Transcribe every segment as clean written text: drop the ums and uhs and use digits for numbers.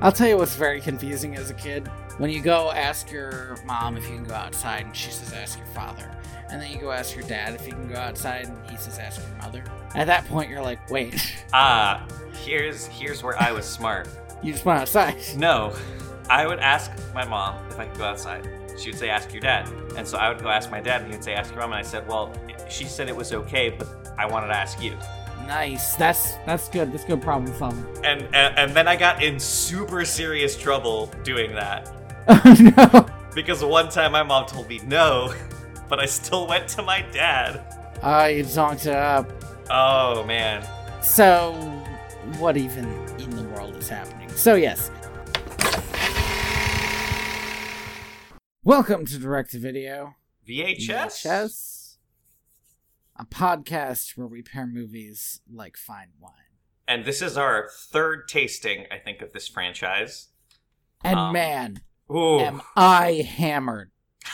I'll tell you what's very confusing as a kid. When you go ask your mom if you can go outside, and she says ask your father. And then you go ask your dad if he can go outside, and he says ask your mother. At that point, you're like, wait. Here's where I was smart. You just went outside. No. I would ask my mom if I could go outside. She would say, ask your dad. And so I would go ask my dad, and he would say, ask your mom. And I said, well, she said it was okay, but I wanted to ask you. Nice. That's good. That's good problem solving. And then I got in super serious trouble doing that. Oh, no. Because one time my mom told me no, but I still went to my dad. You zonked it up. Oh, man. So, what even in the world is happening? So, yes. Welcome to Direct-to-Video. VHS? A podcast where we pair movies like fine wine. And this is our third tasting, I think, of this franchise. And man, ooh. am I hammered.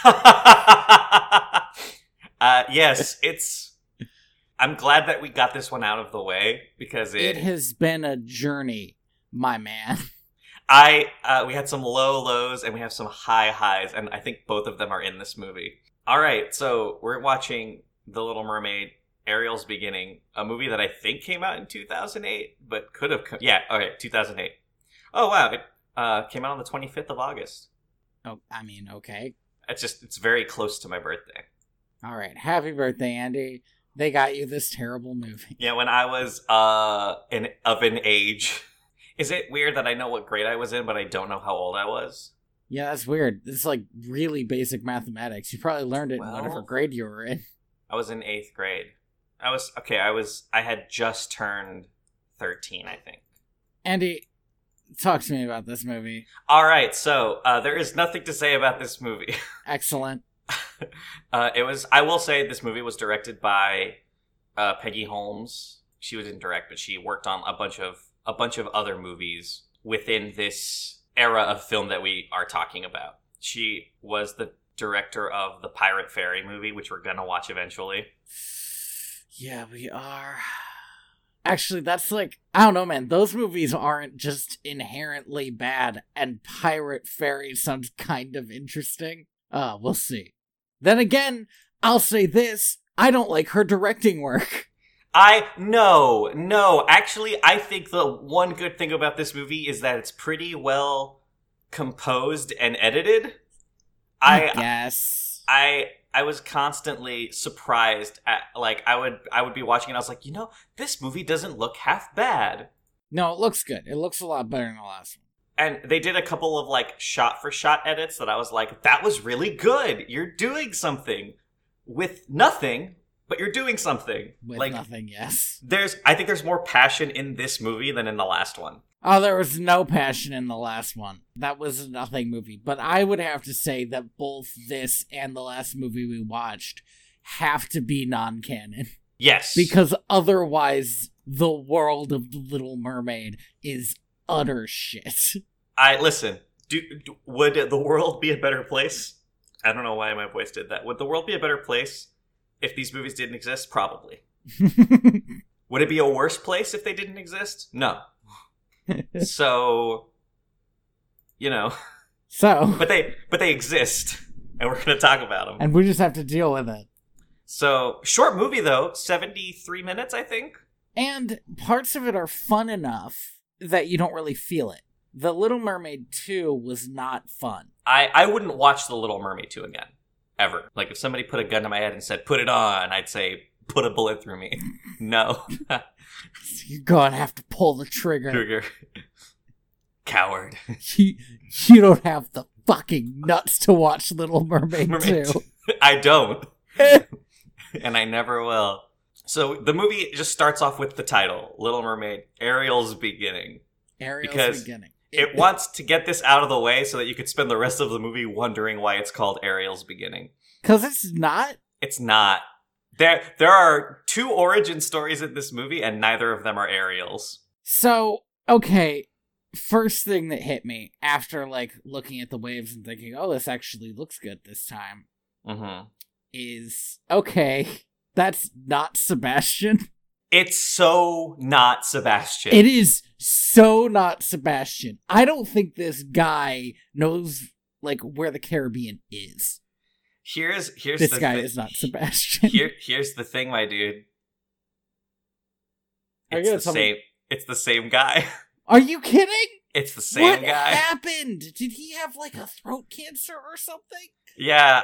Yes, I'm glad that we got this one out of the way, because it has been a journey, my man. We had some low lows and we have some high highs, and I think both of them are in this movie. All right, so we're watching The Little Mermaid, Ariel's Beginning, a movie that I think came out in 2008, but could have... 2008. Oh, wow, it came out on the 25th of August. Oh, I mean, okay. It's very close to my birthday. All right, happy birthday, Andy. They got you this terrible movie. Yeah, when I was of an age... Is it weird that I know what grade I was in, but I don't know how old I was? Yeah, that's weird. It's like really basic mathematics. You probably learned it in whatever grade you were in. I was in 8th grade. I had just turned 13, I think. Andy, talk to me about this movie. All right, so there is nothing to say about this movie. Excellent. I will say this movie was directed by Peggy Holmes. She didn't direct, but she worked on a bunch of other movies within this era of film that we are talking about. She was the director of the Pirate Fairy movie, which we're gonna watch eventually. Yeah, we are. Actually, that's like, I don't know, man. Those movies aren't just inherently bad, and Pirate Fairy sounds kind of interesting. We'll see. Then again, I'll say this, I don't like her directing work. No. Actually, I think the one good thing about this movie is that it's pretty well composed and edited. I guess. I was constantly surprised at, like, I would be watching and I was like, this movie doesn't look half bad. No, it looks good. It looks a lot better than the last one. And they did a couple of, like, shot-for-shot edits that I was like, that was really good. You're doing something with nothing. But you're doing something. With nothing, yes. I think there's more passion in this movie than in the last one. Oh, there was no passion in the last one. That was a nothing movie. But I would have to say that both this and the last movie we watched have to be non-canon. Yes. Because otherwise, the world of The Little Mermaid is utter shit. Listen, would the world be a better place? I don't know why my voice did that. Would the world be a better place if these movies didn't exist? Probably. Would it be a worse place if they didn't exist? No. So, So. But they exist, and we're going to talk about them. And we just have to deal with it. So, short movie though, 73 minutes, I think. And parts of it are fun enough that you don't really feel it. The Little Mermaid 2 was not fun. I wouldn't watch The Little Mermaid 2 again. Ever. Like, if somebody put a gun to my head and said, put it on, I'd say, put a bullet through me. No. You're gonna have to pull the trigger. Coward. You don't have the fucking nuts to watch Little Mermaid 2. I don't. And I never will. So, the movie just starts off with the title, Little Mermaid, Ariel's Beginning. Beginning. It wants to get this out of the way so that you could spend the rest of the movie wondering why it's called Ariel's Beginning. Because it's not? It's not. There are 2 origin stories in this movie, and neither of them are Ariel's. So, okay, first thing that hit me after, like, looking at the waves and thinking, oh, this actually looks good this time, is, okay, that's not Sebastian. It's so not Sebastian. It is so not Sebastian. I don't think this guy knows like where the Caribbean is. Here's this guy is not Sebastian. Here's the thing, my dude. Are you It's the same. It's the same guy. Are you kidding? It's the same what guy. What happened? Did he have like a throat cancer or something? Yeah,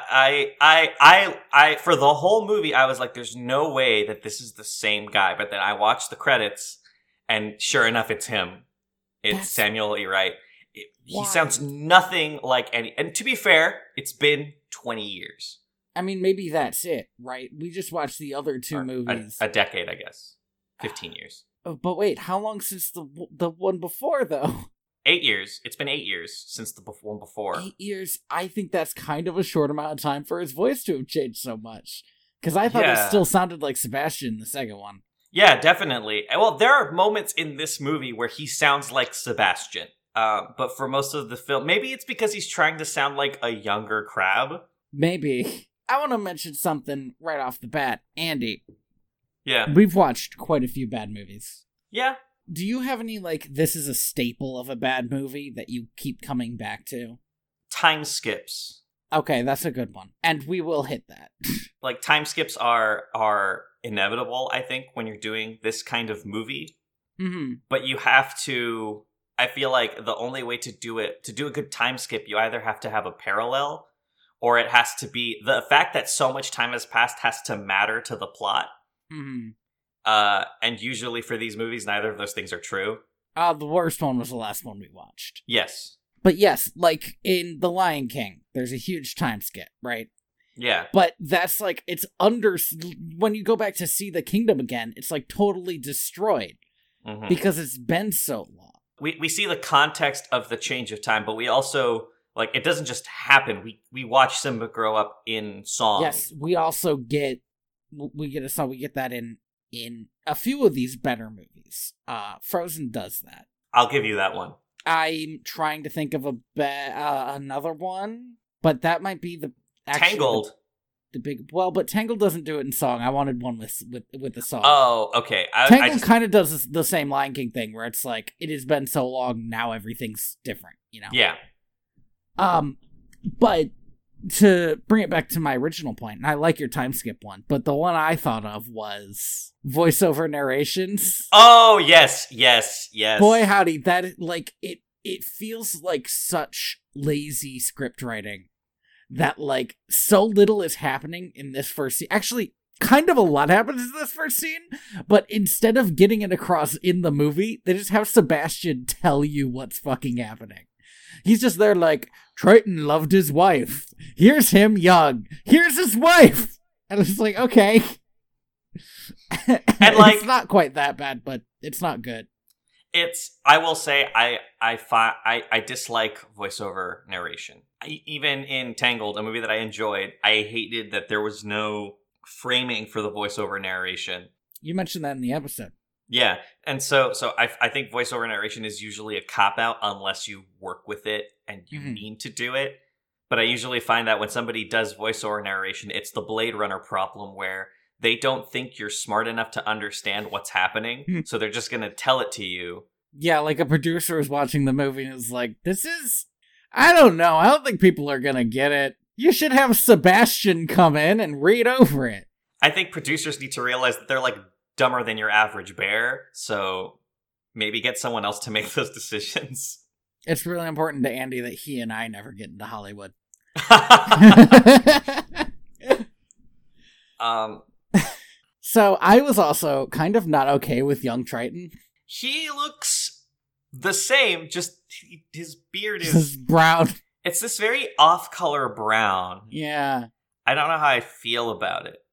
I for the whole movie I was like, there's no way that this is the same guy. But then I watched the credits, and sure enough, it's him. It's Samuel E. Wright. He sounds nothing like any. And to be fair, it's been 20 years. I mean, maybe that's it, right? We just watched the other two movies. A decade, I guess. 15 years. But wait, how long since the one before, though? 8 years. It's been 8 years since the one before. 8 years? I think that's kind of a short amount of time for his voice to have changed so much. Because I thought it still sounded like Sebastian in the second one. Yeah, definitely. Well, there are moments in this movie where he sounds like Sebastian. But for most of the film, maybe it's because he's trying to sound like a younger Crab. Maybe. I want to mention something right off the bat. Andy. Yeah. We've watched quite a few bad movies. Yeah. Do you have any, like, this is a staple of a bad movie that you keep coming back to? Time skips. Okay, that's a good one. And we will hit that. Like, time skips are inevitable, I think, when you're doing this kind of movie. Mm-hmm. But you have to... I feel like the only way to do a good time skip, you either have to have a parallel, or it has to be... The fact that so much time has passed has to matter to the plot. Mm-hmm. And usually for these movies, neither of those things are true. The worst one was the last one we watched. Yes. But yes, like in The Lion King, there's a huge time skip, right? Yeah. But that's like, it's when you go back to see the kingdom again, it's like totally destroyed. Mm-hmm. Because it's been so long. We see the context of the change of time, but we also, like, it doesn't just happen. We watch Simba grow up in song. Yes, we also get a song. We get that in a few of these better movies. Frozen does that. I'll give you that one. I'm trying to think of another one, but that might be Tangled. The big but Tangled doesn't do it in song. I wanted one with the song. Oh, okay. Tangled kind of does the same Lion King thing, where it's like it has been so long now everything's different, you know. Yeah. But to bring it back to my original point, and I like your time skip one, but the one I thought of was voiceover narrations. Oh, yes. Boy, howdy, that, like, it feels like such lazy script writing that, like, so little is happening in this first scene. Actually, kind of a lot happens in this first scene, but instead of getting it across in the movie, they just have Sebastian tell you what's fucking happening. He's just there like, Triton loved his wife. Here's him young. Here's his wife. And it's like, okay. And like, it's not quite that bad, but it's not good. I will say, I dislike voiceover narration. Even in Tangled, a movie that I enjoyed, I hated that there was no framing for the voiceover narration. You mentioned that in the episode. Yeah, and so I think voiceover narration is usually a cop-out unless you work with it and you need to do it. But I usually find that when somebody does voiceover narration, it's the Blade Runner problem where they don't think you're smart enough to understand what's happening, so they're just going to tell it to you. Yeah, like a producer is watching the movie and is like, I don't know, I don't think people are going to get it. You should have Sebastian come in and read over it. I think producers need to realize that they're like dumber than your average bear, so maybe get someone else to make those decisions. It's really important to Andy that he and I never get into Hollywood. So I was also kind of not okay with young Triton. He looks the same, just his beard is brown. It's this very off-color brown. Yeah. I don't know how I feel about it.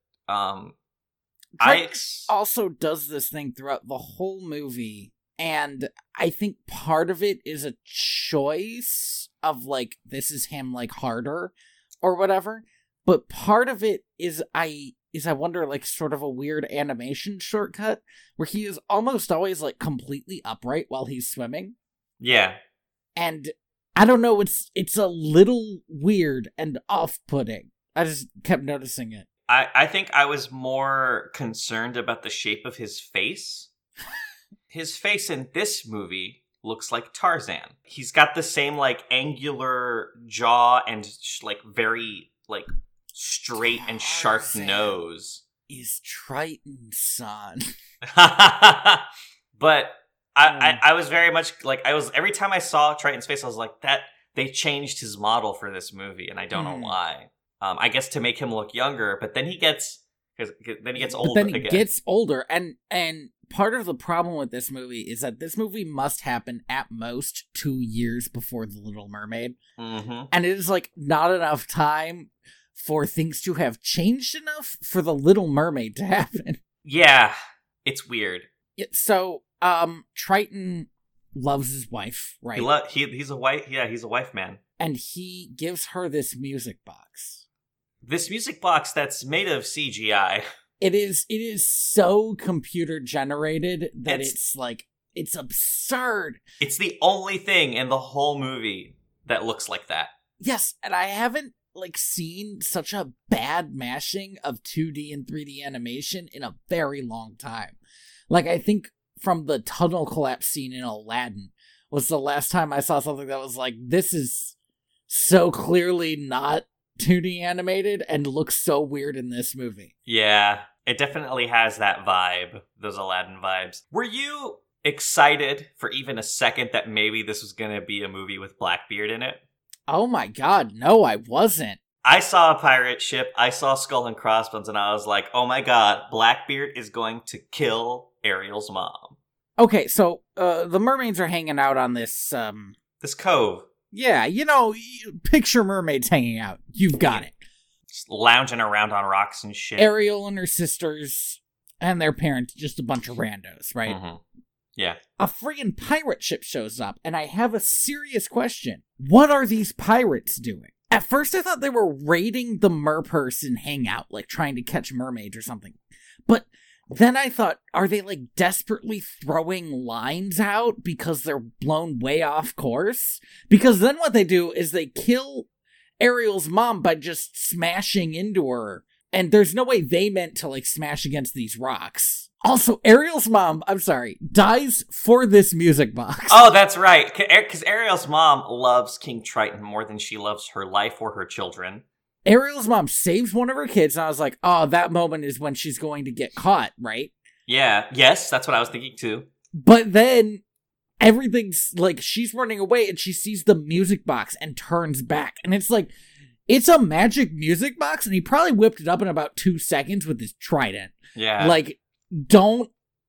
Also does this thing throughout the whole movie, and I think part of it is a choice of, like, this is him, like, harder or whatever, but part of it is I wonder, like, sort of a weird animation shortcut where he is almost always, like, completely upright while he's swimming. Yeah. And I don't know, it's a little weird and off-putting. I just kept noticing it. I think I was more concerned about the shape of his face. his face in this movie looks like Tarzan. He's got the same, like, angular jaw and, like, very, like, straight and sharp nose. Is Triton's son. But I was very much, like, every time I saw Triton's face, I was like, that, they changed his model for this movie, and I don't know why. I guess to make him look younger, but then he gets older. But then he gets older, and part of the problem with this movie is that this movie must happen at most 2 years before The Little Mermaid. Mm-hmm. And it is, like, not enough time for things to have changed enough for The Little Mermaid to happen. Yeah, it's weird. So, Triton loves his wife, right? He's a wife. Yeah, he's a wife man, and he gives her this music box. This music box that's made of CGI. It is so computer generated that it's absurd. It's the only thing in the whole movie that looks like that. Yes, and I haven't seen such a bad mashing of 2D and 3D animation in a very long time. Like, I think from the tunnel collapse scene in Aladdin was the last time I saw something that was like, this is so clearly not 2D animated and looks so weird in this movie. Yeah, it definitely has that vibe, those Aladdin vibes. Were you excited for even a second that maybe this was going to be a movie with Blackbeard in it? Oh my god, no, I wasn't. I saw a pirate ship, I saw Skull and Crossbones, and I was like, oh my god, Blackbeard is going to kill Ariel's mom. Okay, so the mermaids are hanging out on this this cove. Yeah, picture mermaids hanging out. You've got it. Just lounging around on rocks and shit. Ariel and her sisters and their parents, just a bunch of randos, right? Mm-hmm. Yeah. A friggin' pirate ship shows up, and I have a serious question. What are these pirates doing? At first I thought they were raiding the merperson hangout, like trying to catch mermaids or something. But then I thought, are they desperately throwing lines out because they're blown way off course? Because then what they do is they kill Ariel's mom by just smashing into her. And there's no way they meant to smash against these rocks. Also, Ariel's mom, I'm sorry, dies for this music box. Oh, that's right. Because Ariel's mom loves King Triton more than she loves her life or her children. Ariel's mom saves one of her kids, and I was like, oh, that moment is when she's going to get caught, right? Yeah, yes, that's what I was thinking too. But then everything's she's running away, and she sees the music box and turns back. And it's it's a magic music box, and he probably whipped it up in about 2 seconds with his trident. Yeah. Don't.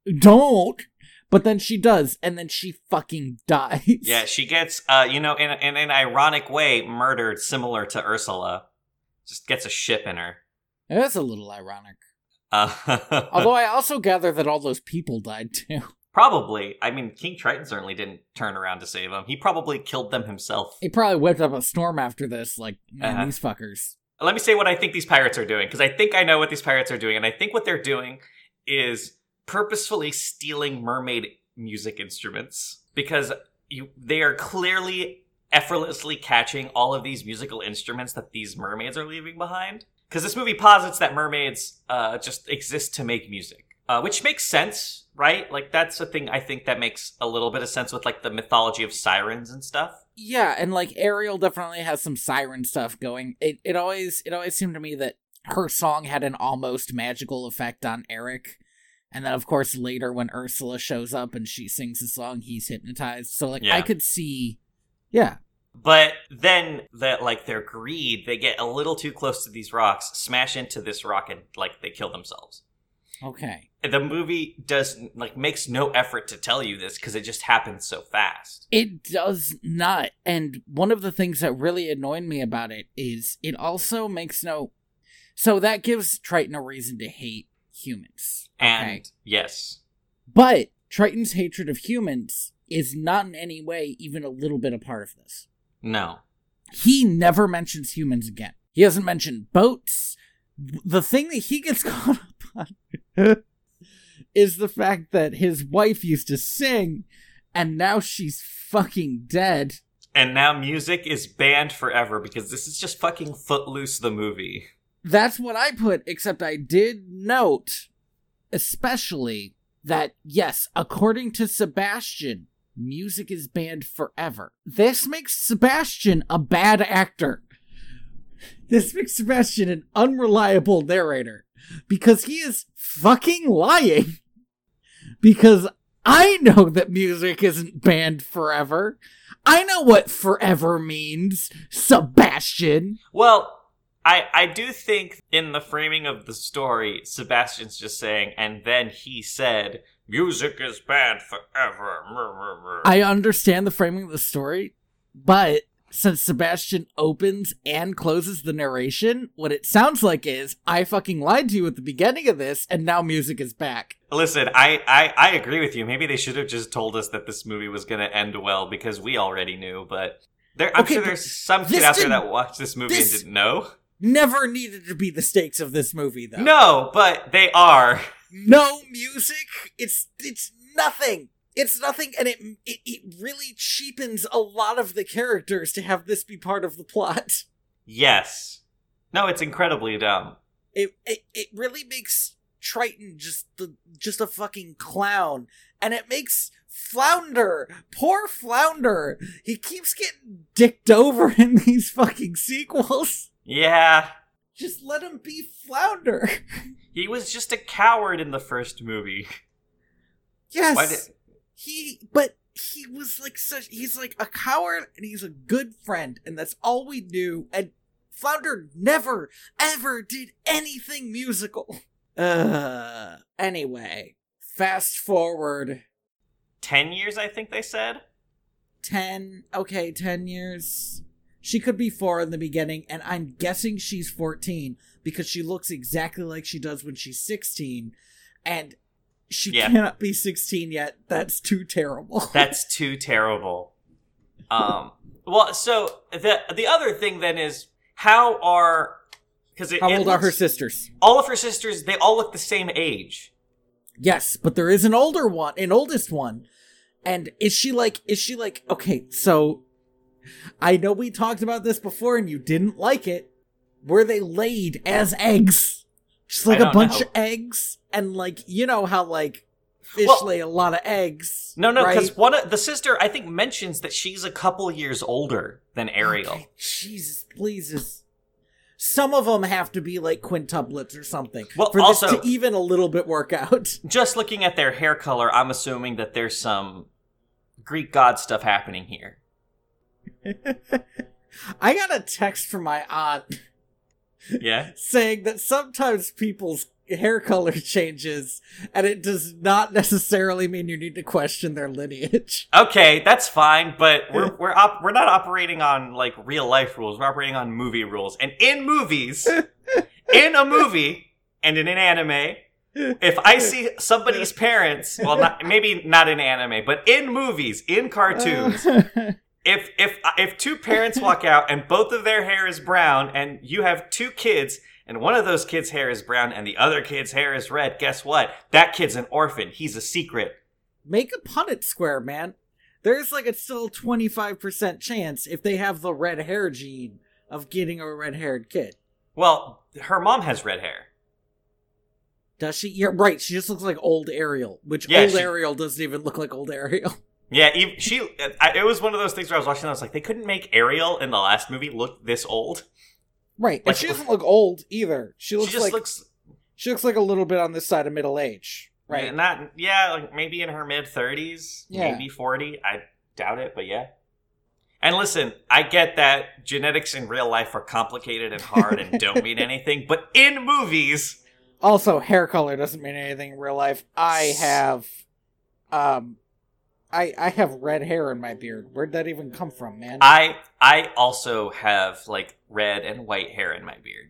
But then she does, and then she fucking dies. Yeah, she gets, in an ironic way, murdered similar to Ursula. Just gets a ship in her. That's a little ironic. Although I also gather that all those people died too. Probably. I mean, King Triton certainly didn't turn around to save them. He probably killed them himself. He probably whipped up a storm after this, man, these fuckers. Let me say what I think these pirates are doing, because I think I know what these pirates are doing, and I think what they're doing is purposefully stealing mermaid music instruments, because they are clearly effortlessly catching all of these musical instruments that these mermaids are leaving behind. Because this movie posits that mermaids just exist to make music, which makes sense, right? That's a thing I think that makes a little bit of sense with the mythology of sirens and stuff. Yeah, and Ariel definitely has some siren stuff going. It always seemed to me that her song had an almost magical effect on Eric. And then, of course, later when Ursula shows up and she sings the song, he's hypnotized. So, I could see... Yeah. But then, their greed, they get a little too close to these rocks, smash into this rock, and, they kill themselves. Okay. The movie makes no effort to tell you this, because it just happens so fast. It does not. And one of the things that really annoyed me about it is it also makes no... So that gives Triton a reason to hate humans. Okay? And, yes. But Triton's hatred of humans is not in any way even a little bit a part of this. No. He never mentions humans again. He doesn't mention boats. The thing that he gets caught up on is the fact that his wife used to sing, and now she's fucking dead. And now music is banned forever, because this is just fucking Footloose the movie. That's what I put, except I did note, especially, that, yes, according to Sebastian, music is banned forever. This makes Sebastian a bad actor. This makes Sebastian an unreliable narrator. Because he is fucking lying. Because I know that music isn't banned forever. I know what forever means, Sebastian. Well, I do think in the framing of the story, Sebastian's just saying, and then he said, music is banned forever. I understand the framing of the story, but since Sebastian opens and closes the narration, what it sounds like is, I fucking lied to you at the beginning of this, and now music is back. Listen, I agree with you. Maybe they should have just told us that this movie was going to end well, because we already knew, but I'm sure there's some kid out there that watched this movie and didn't know. Never needed to be the stakes of this movie, though. No, but they are. No music, it's nothing. It's nothing, and it really cheapens a lot of the characters to have this be part of the plot. Yes. No, it's incredibly dumb. It really makes Triton just a fucking clown, and it makes Flounder, poor Flounder, he keeps getting dicked over in these fucking sequels. Yeah. Just let him be Flounder. He was just a coward in the first movie. Yes. He was like he's like a coward and he's a good friend, and that's all we knew, and Flounder never ever did anything musical. Anyway, fast forward 10 years, I think they said. 10 years. She could be 4 in the beginning, and I'm guessing she's 14 because she looks exactly like she does when she's 16, and she cannot be 16 yet. That's too terrible. That's too terrible. Well, so the other thing then is, how old are her sisters? All of her sisters, they all look the same age. Yes, but there is an oldest one. And is she like, okay, so I know we talked about this before and you didn't like it. Were they laid as eggs? Just like a bunch of eggs? And like, you know how like fish lay a lot of eggs. No, because the sister, I think, mentions that she's a couple years older than Ariel. Okay, Jesus, please. Some of them have to be like quintuplets or something for this to even a little bit work out. Just looking at their hair color, I'm assuming that there's some Greek god stuff happening here. I got a text from my aunt. Yeah? Saying that sometimes people's hair color changes, and it does not necessarily mean you need to question their lineage. Okay, that's fine, but we're not operating on like real life rules. We're operating on movie rules. And in movies, in a movie and in an anime, if I see somebody's parents, well, maybe not in anime, but in movies, in cartoons, if two parents walk out and both of their hair is brown, and you have two kids, and one of those kids' hair is brown and the other kid's hair is red, guess what? That kid's an orphan. He's a secret. Make a Punnett square, man. There's like a still 25% chance, if they have the red hair gene, of getting a red-haired kid. Well, her mom has red hair. Does she? Yeah, right. She just looks like old Ariel, which Ariel doesn't even look like old Ariel. Yeah, it was one of those things where I was watching and I was like, they couldn't make Ariel in the last movie look this old. Right, and she doesn't look old either. She looks like a little bit on this side of middle age, right? Like maybe in her mid-30s, maybe 40. I doubt it, but yeah. And listen, I get that genetics in real life are complicated and hard and don't mean anything, but in movies... Also, hair color doesn't mean anything in real life. I have red hair in my beard. Where'd that even come from, man? I also have like red and white hair in my beard.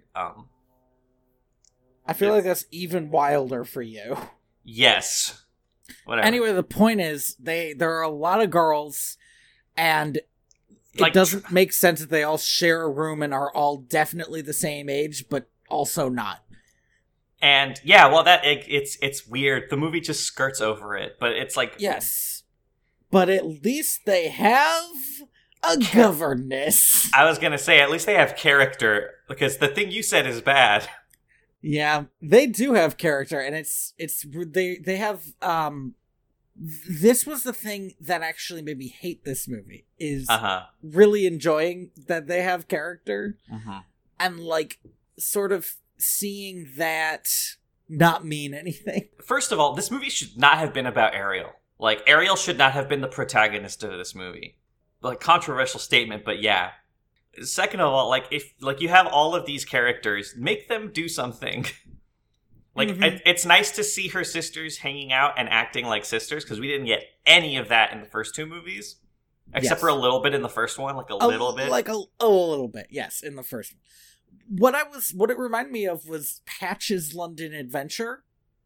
I feel like that's even wilder for you. Yes. Whatever. Anyway, the point is, there are a lot of girls, and it doesn't make sense that they all share a room and are all definitely the same age, but also not. And yeah, well, it's weird. The movie just skirts over it, but it's like, yes, but at least they have a governess. I was gonna say, at least they have character, because the thing you said is bad. Yeah, they do have character, and they have this was the thing that actually made me hate this movie, is really enjoying that they have character, and like sort of seeing that not mean anything. First of all, this movie should not have been about Ariel. Like, Ariel should not have been the protagonist of this movie. Like, controversial statement, but yeah. Second of all, like, if like you have all of these characters, make them do something. Like, it's nice to see her sisters hanging out and acting like sisters, because we didn't get any of that in the first two movies. Except for a little bit in the first one, like a little bit. Like a little bit, yes, in the first one. What it reminded me of was Patch's London Adventure.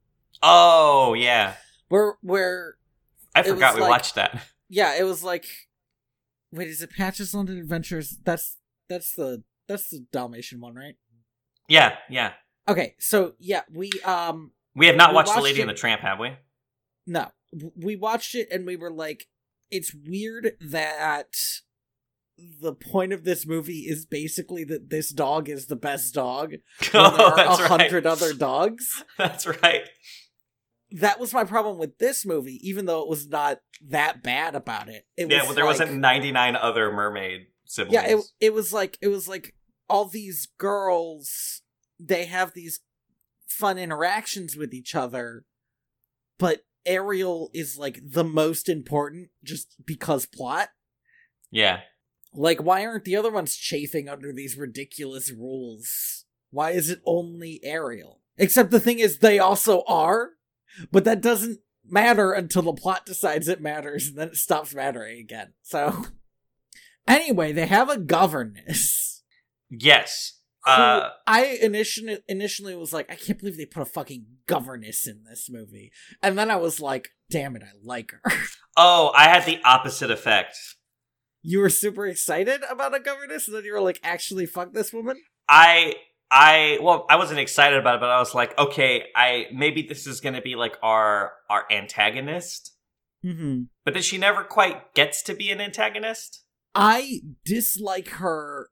Oh, yeah. Where I forgot we watched that. Yeah, it was like, wait, is it Patch's London Adventures? That's the Dalmatian one, right? Yeah, yeah. Okay, so yeah, we have not watched The Lady and the Tramp, have we? No. We watched it and we were like, it's weird that the point of this movie is basically that this dog is the best dog. Oh, there are that's 100 other dogs. That's right. That was my problem with this movie, even though it was not that bad about it. Well, there wasn't 99 other mermaid siblings. Yeah, it was like all these girls, they have these fun interactions with each other, but Ariel is like the most important just because plot. Yeah. Like, why aren't the other ones chafing under these ridiculous rules? Why is it only Ariel? Except the thing is, they also are, but that doesn't matter until the plot decides it matters, and then it stops mattering again. So, anyway, they have a governess. Yes. I initially was like, I can't believe they put a fucking governess in this movie. And then I was like, damn it, I like her. Oh, I had the opposite effect. You were super excited about a governess, and then you were like, actually, fuck this woman? I wasn't excited about it, but I was like, okay, maybe this is going to be like our antagonist. Mm-hmm. But then she never quite gets to be an antagonist. I dislike her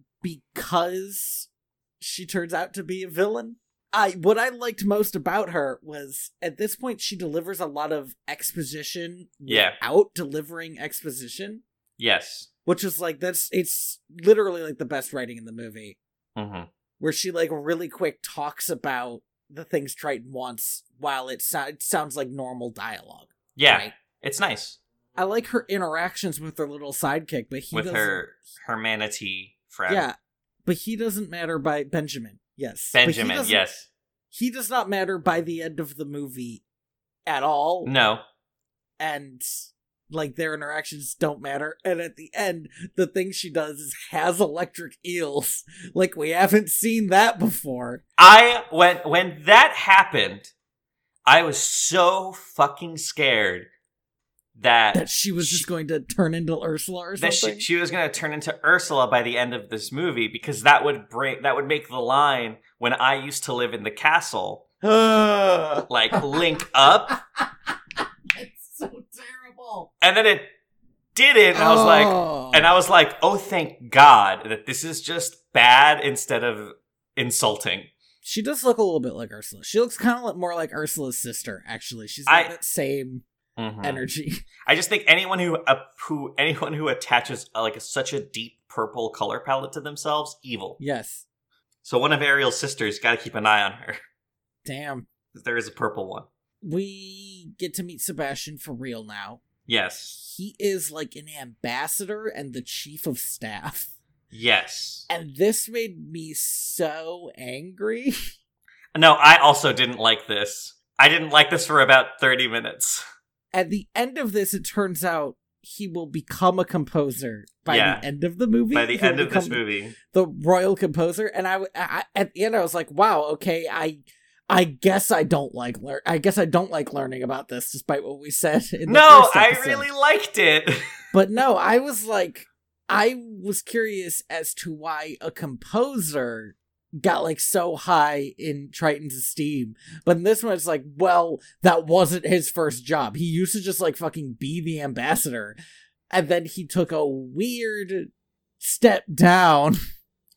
because she turns out to be a villain. What I liked most about her was, at this point, she delivers a lot of exposition without delivering exposition. Yes. Which is like, it's literally like the best writing in the movie. Mm-hmm. Where she like really quick talks about the things Triton wants while it sounds like normal dialogue. Yeah, right? It's nice. I like her interactions with her little sidekick, but her manatee friend. Yeah, but he doesn't matter by Benjamin. Yes, Benjamin. Yes, he does not matter by the end of the movie at all. No, and like their interactions don't matter. And at the end, the thing she does is has electric eels. Like, we haven't seen that before. When that happened, I was so fucking scared that she was just going to turn into Ursula or something. That she was going to turn into Ursula by the end of this movie, because that would make the line, when I used to live in the castle, like link up. It's so terrible. And then it didn't. And I was like, oh, thank God that this is just bad instead of insulting. She does look a little bit like Ursula. She looks kind of more like Ursula's sister, actually. She's got that same energy. I just think anyone who attaches such a deep purple color palette to themselves, evil. Yes. So one of Ariel's sisters, got to keep an eye on her. Damn. There is a purple one. We get to meet Sebastian for real now. Yes. He is like an ambassador and the chief of staff. Yes. And this made me so angry. No, I also didn't like this. I didn't like this for about 30 minutes. At the end of this, it turns out he will become a composer by the end of the movie. By the end of this movie. The royal composer. And I at the end, I was like, wow, okay, I guess I don't like learning about this, despite what we said in the first episode. I really liked it. But no, I was curious as to why a composer got like so high in Triton's esteem. But in this one, it's like, well, that wasn't his first job. He used to just like fucking be the ambassador. And then he took a weird step down.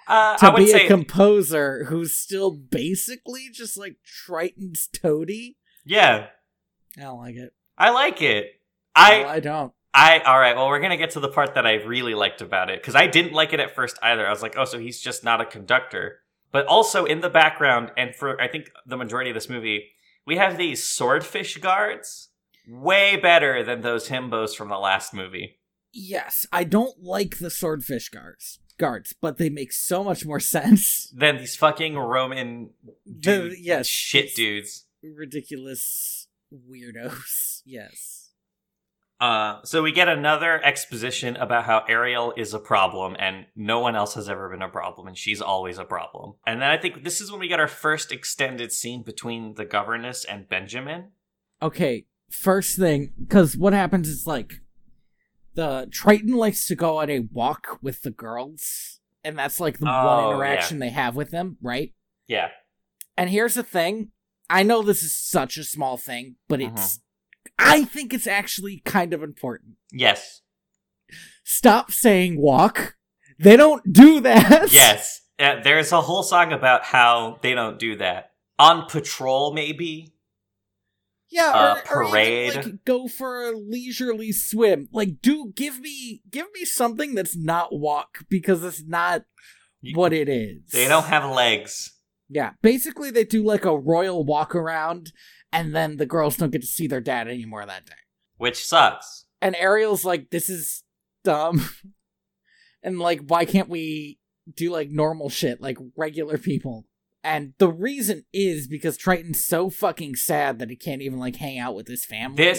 I would be say a composer who's still basically just like Triton's toady. yeah. I don't like it. I like it. I don't. All right. Well, we're gonna get to the part that I really liked about it because I didn't like it at first either. I was like, oh, so he's just not a conductor. But also in the background, and for I think the majority of this movie, we have these swordfish guards. Way better than those himbos from the last movie. Yes, I don't like the swordfish guards, but they make so much more sense Than these fucking Roman shit dudes. Ridiculous weirdos. Yes. So we get another exposition about how Ariel is a problem and no one else has ever been a problem and she's always a problem. And then I think this is when we get our first extended scene between the governess and Benjamin. Okay, first thing, because what happens is like the Triton likes to go on a walk with the girls, and that's like the one interaction they have with them, right? Yeah. And here's the thing. I know this is such a small thing, but I think it's actually kind of important. Yes. Stop saying walk. They don't do that. Yes. There's a whole song about how they don't do that. On patrol, maybe? Yeah, parade. Or even, like, go for a leisurely swim. Like, give me something that's not walk, because it's not what it is. They don't have legs. Yeah, basically they do like a royal walk around, and then the girls don't get to see their dad anymore that day. Which sucks. And Ariel's like, this is dumb. And like, why can't we do like normal shit, like regular people? And the reason is because Triton's so fucking sad that he can't even like hang out with his family.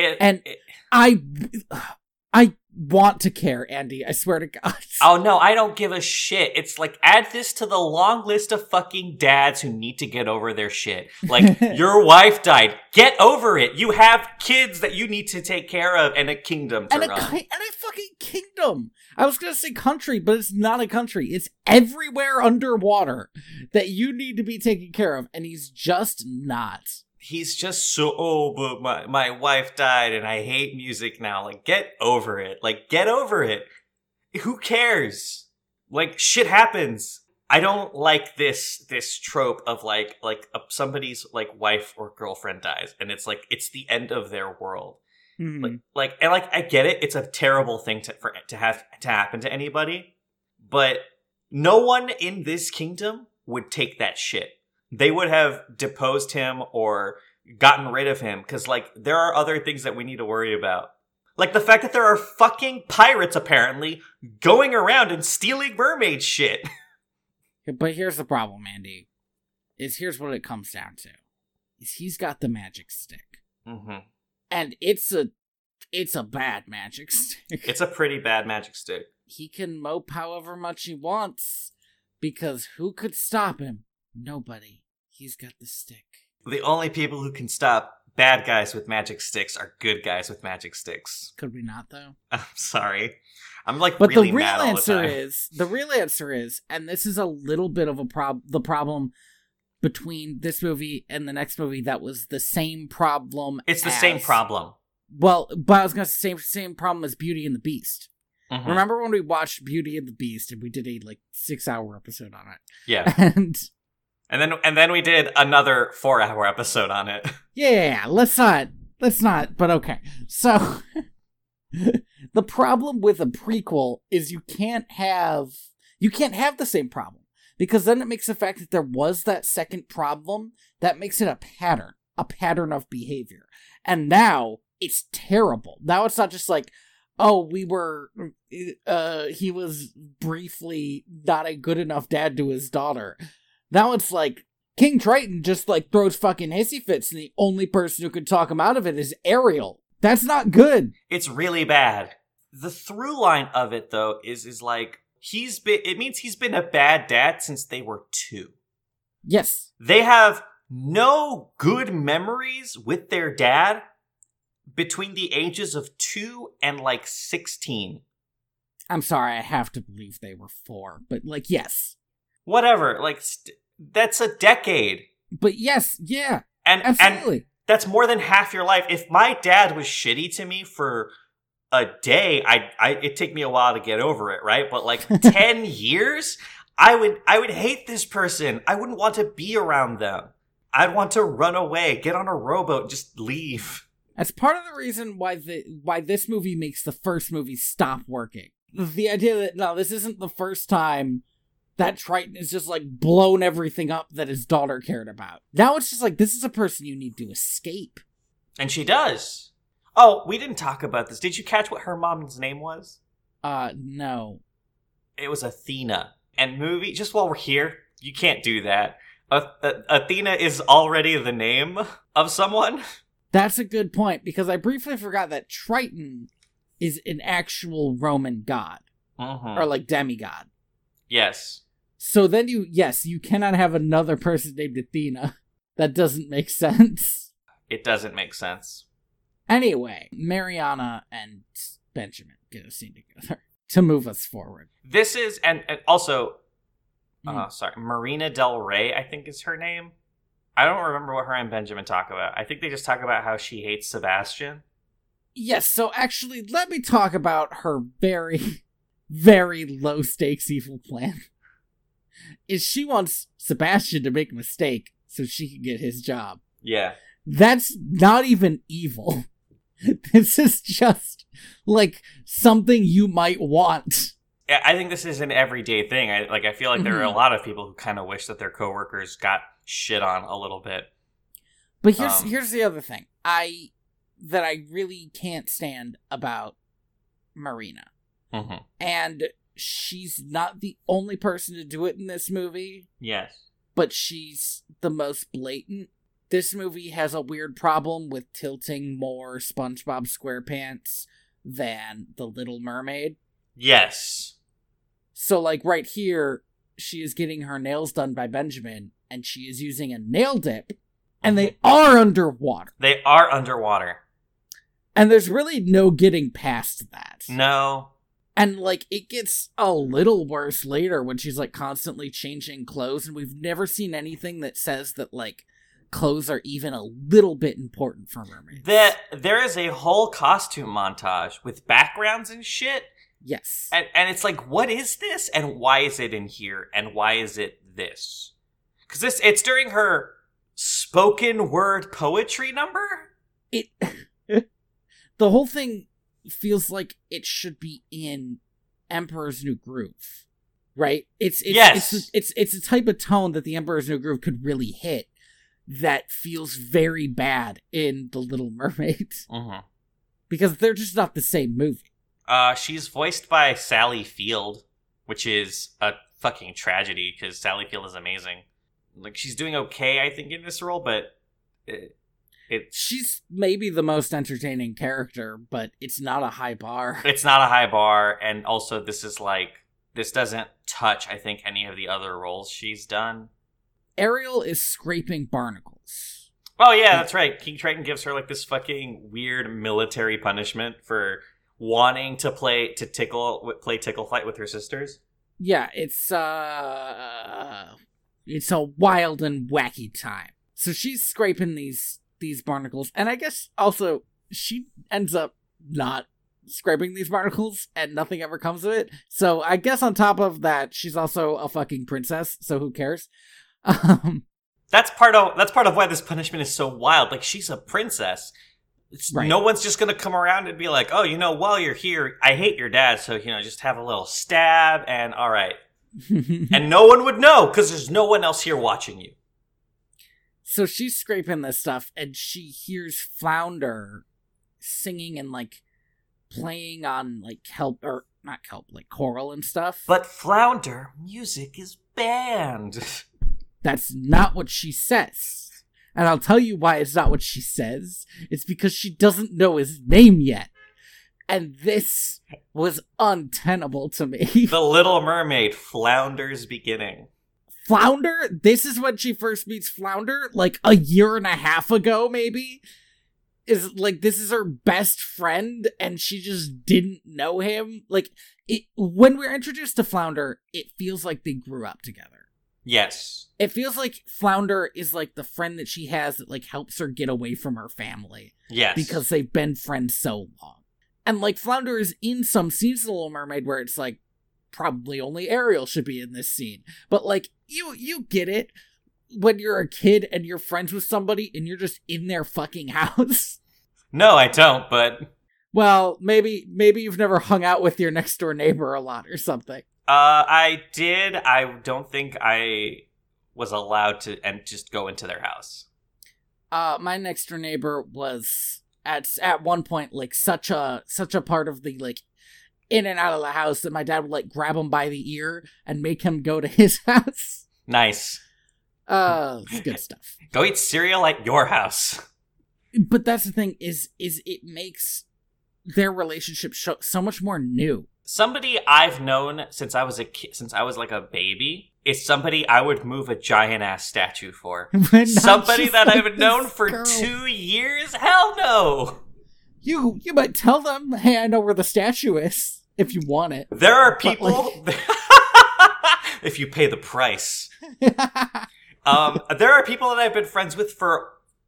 I want to care, Andy. I swear to God. Oh no, I don't give a shit. It's like, add this to the long list of fucking dads who need to get over their shit. Like, your wife died. Get over it. You have kids that you need to take care of and a kingdom to run. And a fucking kingdom. I was gonna say country, but it's not a country. It's everywhere underwater that you need to be taken care of, and he's just not. He's just so, but my wife died and I hate music now. Like, get over it. Like, get over it. Who cares? Like, shit happens. I don't like this trope of like somebody's like wife or girlfriend dies and it's like, it's the end of their world. Mm-hmm. Like, I get it. It's a terrible thing to have to happen to anybody, but no one in this kingdom would take that shit. They would have deposed him or gotten rid of him because, like, there are other things that we need to worry about. Like the fact that there are fucking pirates, apparently, going around and stealing mermaid shit. But here's the problem, Andy. Here's what it comes down to. Is he's got the magic stick. Mm-hmm. And it's a bad magic stick. It's a pretty bad magic stick. He can mope however much he wants, because who could stop him? Nobody. He's got the stick. The only people who can stop bad guys with magic sticks are good guys with magic sticks. Could we not, though? I'm sorry. I'm like, but really mad all the time. The real answer is, and this is a little bit of the problem between this movie and the next movie that was the same problem. It's the same problem. Well, but I was going to say same problem as Beauty and the Beast. Mm-hmm. Remember when we watched Beauty and the Beast and we did a 6-hour episode on it? Yeah. And then we did another 4-hour episode on it. Yeah, let's not, but okay. So, the problem with a prequel is you can't have the same problem. Because then it makes the fact that there was that second problem, that makes it a pattern of behavior. And now, it's terrible. Now it's not just like, oh, he was briefly not a good enough dad to his daughter. Now it's like, King Triton just like throws fucking hissy fits and the only person who could talk him out of it is Ariel. That's not good. It's really bad. The through line of it, though, is like, it means he's been a bad dad since they were 2. Yes. They have no good memories with their dad between the ages of 2 and 16. I'm sorry, I have to believe they were 4, but yes. Whatever, that's a decade. But yes, yeah, and absolutely. And that's more than half your life. If my dad was shitty to me for a day, it'd take me a while to get over it, right? But 10 years, I would hate this person. I wouldn't want to be around them. I'd want to run away, get on a rowboat, just leave. That's part of the reason why this movie makes the first movie stop working. The idea that, no, this isn't the first time that Triton has just, like, blown everything up that his daughter cared about. Now it's just like, this is a person you need to escape. And she does. Oh, we didn't talk about this. Did you catch what her mom's name was? No. It was Athena. And movie, just while we're here, you can't do that. Athena is already the name of someone. That's a good point, because I briefly forgot that Triton is an actual Roman god. Mm-hmm. Or, like, demigod. Yes. So then you cannot have another person named Athena. That doesn't make sense. It doesn't make sense. Anyway, Mariana and Benjamin get a scene together to move us forward. This is, and also, Marina Del Rey, I think is her name. I don't remember what her and Benjamin talk about. I think they just talk about how she hates Sebastian. Yes, so actually, let me talk about her very, very low-stakes evil plan. Is she wants Sebastian to make a mistake so she can get his job. Yeah. That's not even evil. This is just, like, something you might want. I think this is an everyday thing. I feel like there are a lot of people who kind of wish that their coworkers got shit on a little bit. But here's the other thing. I really can't stand about Marina. Mm-hmm. And she's not the only person to do it in this movie. Yes. But she's the most blatant. This movie has a weird problem with tilting more SpongeBob SquarePants than The Little Mermaid. Yes. So, like, right here, she is getting her nails done by Benjamin, and she is using a nail dip, and they are underwater. They are underwater. And there's really no getting past that. No. And, like, it gets a little worse later when she's, like, constantly changing clothes, and we've never seen anything that says that, like, clothes are even a little bit important for mermaids. There is a whole costume montage with backgrounds and shit. Yes. And it's like, what is this? And why is it in here? And why is it this? Because it's during her spoken word poetry number? The whole thing feels like it should be in Emperor's New Groove, right? It's a type of tone that the Emperor's New Groove could really hit that feels very bad in The Little Mermaid. Mm-hmm. Because they're just not the same movie. She's voiced by Sally Field, which is a fucking tragedy because Sally Field is amazing. Like, she's doing okay, I think, in this role, but she's maybe the most entertaining character, but it's not a high bar. It's not a high bar, and also this doesn't touch, I think, any of the other roles she's done. Ariel is scraping barnacles. Oh yeah, that's right. King Triton gives her like this fucking weird military punishment for wanting to play tickle fight with her sisters. Yeah, it's a wild and wacky time. So she's scraping these barnacles, and I guess also she ends up not scraping these barnacles, and nothing ever comes of it. So I guess on top of that, she's also a fucking princess. So who cares? That's part of why this punishment is so wild. Like, she's a princess. Right. No one's just gonna come around and be like, oh, while you're here, I hate your dad, so, just have a little stab, and all right. And no one would know, because there's no one else here watching you. So she's scraping this stuff, and she hears Flounder singing and, like, playing on, like, choral and stuff. But Flounder, music is banned. That's not what she says. And I'll tell you why it's not what she says. It's because she doesn't know his name yet. And this was untenable to me. The Little Mermaid, Flounder's beginning. Flounder? This is when she first meets Flounder? Like a year and a half ago, maybe? Is like, this is her best friend, and she just didn't know him? Like, when we're introduced to Flounder, it feels like they grew up together. Yes. It feels like Flounder is like the friend that she has that like helps her get away from her family. Yes. Because they've been friends so long. And like Flounder is in some scenes of The Little Mermaid where it's like probably only Ariel should be in this scene. But, like, you get it when you're a kid and you're friends with somebody and you're just in their fucking house. No, I don't, but... Well, maybe you've never hung out with your next door neighbor a lot or something. I did. I don't think I was allowed to and just go into their house. My next door neighbor was at one point like such a part of the like in and out of the house that my dad would like grab him by the ear and make him go to his house. Nice. It's good stuff. Go eat cereal at your house. But that's the thing is it makes their relationship so much more new. Somebody I've known since I was a kid, since I was like a baby, is somebody I would move a giant ass statue for. Somebody that like I've known for 2 years? Hell no! You might tell them, hey, I know where the statue is, if you want it. There are people... if you pay the price. There are people that I've been friends with for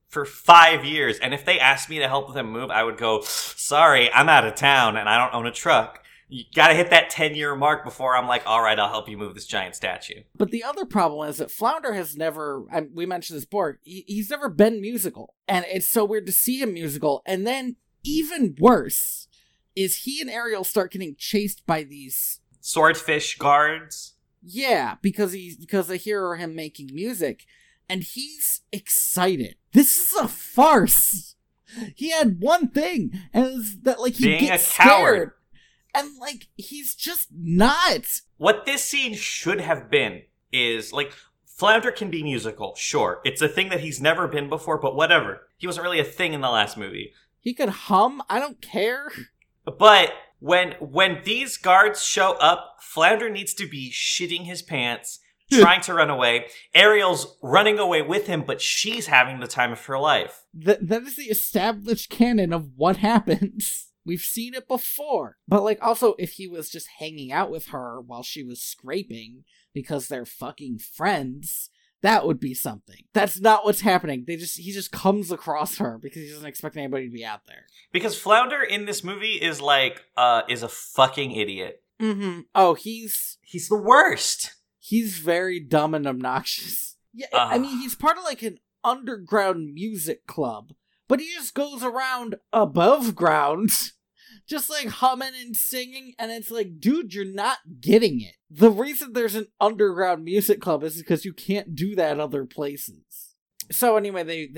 5 years, and if they asked me to help them move, I would go, sorry, I'm out of town, and I don't own a truck. You gotta hit that 10-year mark before I'm like, all right, I'll help you move this giant statue. But the other problem is that Flounder has never, we mentioned this before, he's never been musical. And it's so weird to see him musical. And then, even worse, is he and Ariel start getting chased by these... swordfish guards? Yeah, because they hear him making music. And he's excited. This is a farce! He had one thing, and it was that, like, he being gets a coward. Scared. And, like, he's just not. What this scene should have been is, like, Flounder can be musical, sure. It's a thing that he's never been before, but whatever. He wasn't really a thing in the last movie. He could hum, I don't care. But when these guards show up, Flounder needs to be shitting his pants, trying to run away. Ariel's running away with him, but she's having the time of her life. That is the established canon of what happens. We've seen it before. But, like, also, if he was just hanging out with her while she was scraping because they're fucking friends, that would be something. That's not what's happening. He just comes across her because he doesn't expect anybody to be out there. Because Flounder in this movie is, like, is a fucking idiot. Mm-hmm. Oh, he's the worst. He's very dumb and obnoxious. Yeah, I mean, he's part of, like, an underground music club. But he just goes around above ground, just like humming and singing, and it's like, dude, you're not getting it. The reason there's an underground music club is because you can't do that other places. So anyway,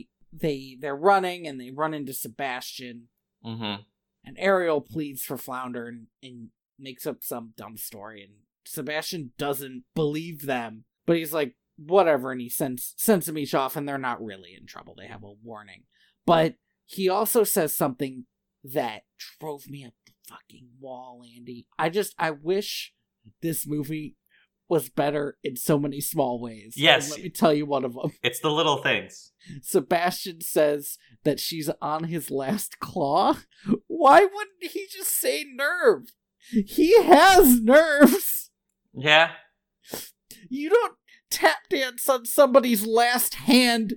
they're running, and they run into Sebastian, and Ariel pleads for Flounder and makes up some dumb story, and Sebastian doesn't believe them, but he's like, whatever, and he sends them each off, and they're not really in trouble. They have a warning. But he also says something that drove me up the fucking wall, Andy. I wish this movie was better in so many small ways. Yes. And let me tell you one of them. It's the little things. Sebastian says that she's on his last claw. Why wouldn't he just say nerve? He has nerves. Yeah. You don't tap dance on somebody's last hand.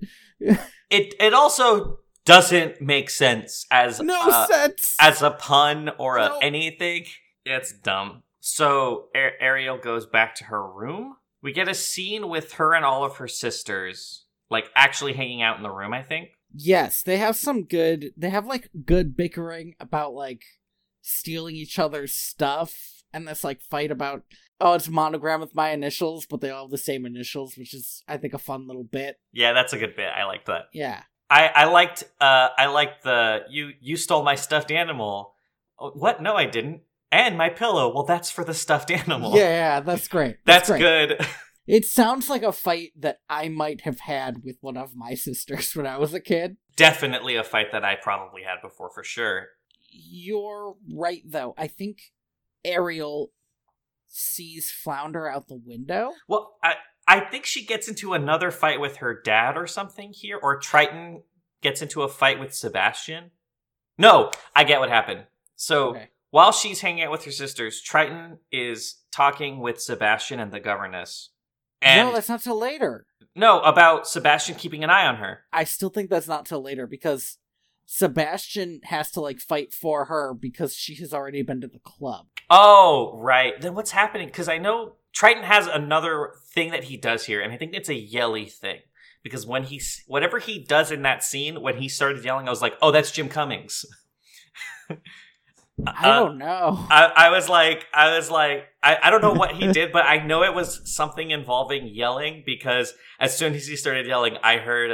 It also doesn't make sense as sense as a pun or anything. It's dumb. So Ariel goes back to her room. We get a scene with her and all of her sisters, like actually hanging out in the room, I think. Yes, they have like good bickering about like stealing each other's stuff, and this like fight about, oh, it's monogram with my initials, but they all have the same initials, which is, I think, a fun little bit. Yeah, that's a good bit. I liked that. Yeah. I liked the you stole my stuffed animal. Oh, what? No, I didn't. And my pillow. Well, that's for the stuffed animal. Yeah, that's great. That's great. Good. It sounds like a fight that I might have had with one of my sisters when I was a kid. Definitely a fight that I probably had before, for sure. You're right, though. I think Ariel sees Flounder out the window. Well, I think she gets into another fight with her dad or something here, or Triton gets into a fight with Sebastian. No, I get what happened. So, While she's hanging out with her sisters, Triton is talking with Sebastian and the governess. And no, that's not till later. No, about Sebastian keeping an eye on her. I still think that's not till later, because Sebastian has to, like, fight for her because she has already been to the club. Oh, right. Then what's happening? Because I know Triton has another thing that he does here, and I think it's a yelly thing. Because whatever he does in that scene, when he started yelling, I was like, oh, that's Jim Cummings. I don't know. I was like, I don't know what he did, but I know it was something involving yelling, because as soon as he started yelling, I heard,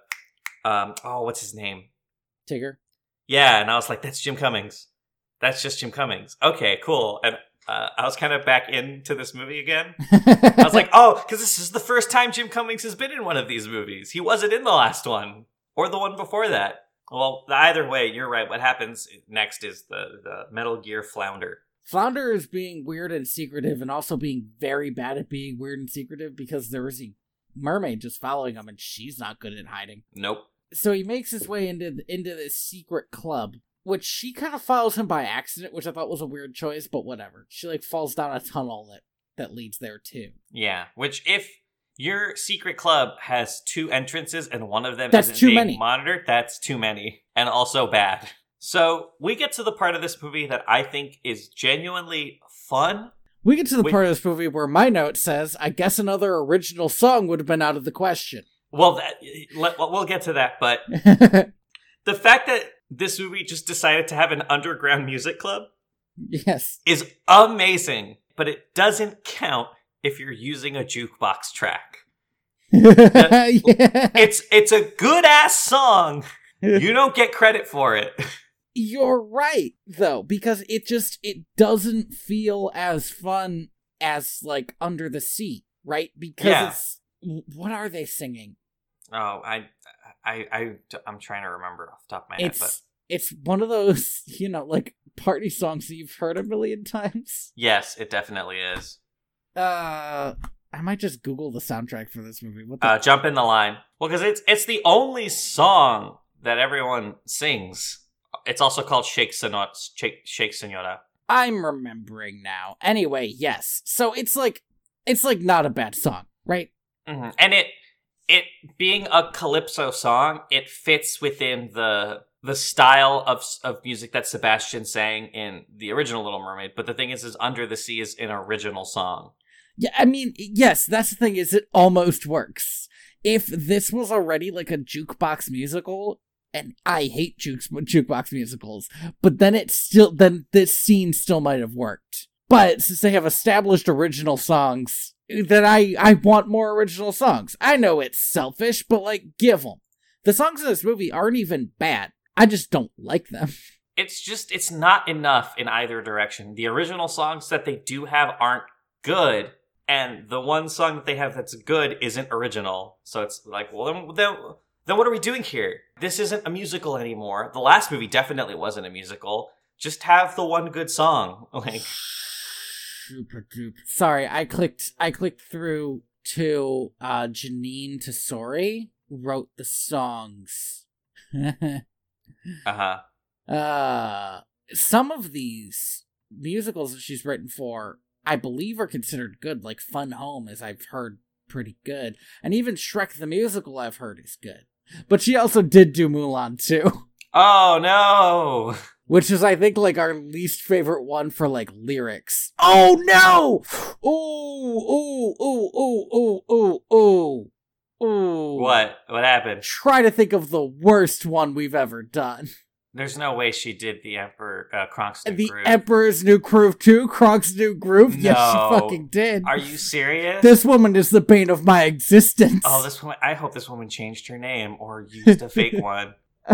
what's his name? Tigger? Yeah, and I was like, that's Jim Cummings. That's just Jim Cummings. Okay, cool. And I was kind of back into this movie again. I was like, oh, because this is the first time Jim Cummings has been in one of these movies. He wasn't in the last one, or the one before that. Well, either way, you're right. What happens next is the Metal Gear Flounder. Flounder is being weird and secretive, and also being very bad at being weird and secretive, because there is a mermaid just following him, and she's not good at hiding. Nope. So he makes his way into this secret club, which she kind of follows him by accident, which I thought was a weird choice, but whatever. She, like, falls down a tunnel that leads there, too. Yeah, which if your secret club has 2 entrances and one of them that's isn't too being many. monitored, that's too many. And also bad. So we get to the part of this movie that I think is genuinely fun. We get to the part of this movie where my note says, I guess another original song would have been out of the question. Well, we'll get to that, but the fact that this movie just decided to have an underground music club yes, is amazing, but it doesn't count if you're using a jukebox track. yeah. It's a good-ass song. You don't get credit for it. You're right, though, because it doesn't feel as fun as, like, Under the Sea, right? Because what are they singing? Oh, I'm trying to remember off the top of my head, but it's one of those, like, party songs that you've heard a million times. Yes, it definitely is. I might just Google the soundtrack for this movie. Jump in the line. Well, because it's the only song that everyone sings. It's also called Shake Senora. I'm remembering now. Anyway, yes. So it's like not a bad song, right? Mm-hmm. And it being a calypso song, it fits within the style of music that Sebastian sang in the original Little Mermaid. But the thing is Under the Sea is an original song. Yeah, I mean, yes, that's the thing, is it almost works. If this was already like a jukebox musical, and I hate jukebox musicals, but then this scene still might have worked. But since they have established original songs, then I want more original songs. I know it's selfish, but, like, give them. The songs in this movie aren't even bad. I just don't like them. It's not enough in either direction. The original songs that they do have aren't good, and the one song that they have that's good isn't original. So it's like, well, then what are we doing here? This isn't a musical anymore. The last movie definitely wasn't a musical. Just have the one good song. Like, super duper. Sorry, I clicked through to Janine Tesori wrote the songs. Some of these musicals that she's written for, I believe, are considered good, like Fun Home, as I've heard, pretty good. And even Shrek the Musical, I've heard, is good. But she also did do Mulan, too. Oh, no! Which is, I think, like, our least favorite one for, like, lyrics. Oh, no! Ooh. What? What happened? Try to think of the worst one we've ever done. There's no way she did the Emperor Kronk's New Groove. The Emperor's New Groove too? Kronk's New Groove? No. Yes, she fucking did. Are you serious? This woman is the bane of my existence. Oh, this woman! I hope this woman changed her name or used a fake one.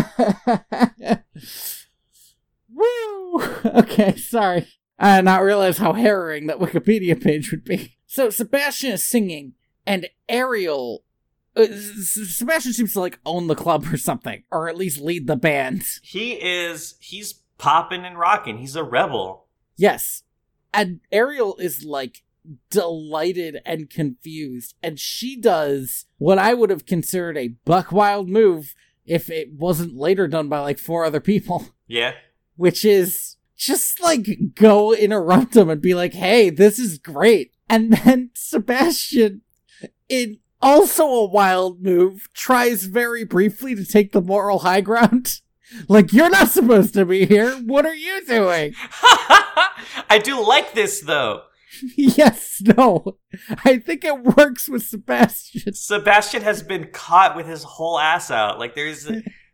Woo! Okay, sorry. I did not realize how harrowing that Wikipedia page would be. So, Sebastian is singing, and Ariel... Sebastian seems to, like, own the club or something, or at least lead the band. He's popping and rocking. He's a rebel. Yes. And Ariel is, like, delighted and confused, and she does what I would have considered a buck wild move if it wasn't later done by, like, 4 other people. Yeah. Which is just, like, go interrupt them and be like, hey, this is great. And then Sebastian, in also a wild move, tries very briefly to take the moral high ground Like, you're not supposed to be here. What are you doing? I do like this, though. Yes, no. I think it works with Sebastian. Sebastian has been caught with his whole ass out. Like, there's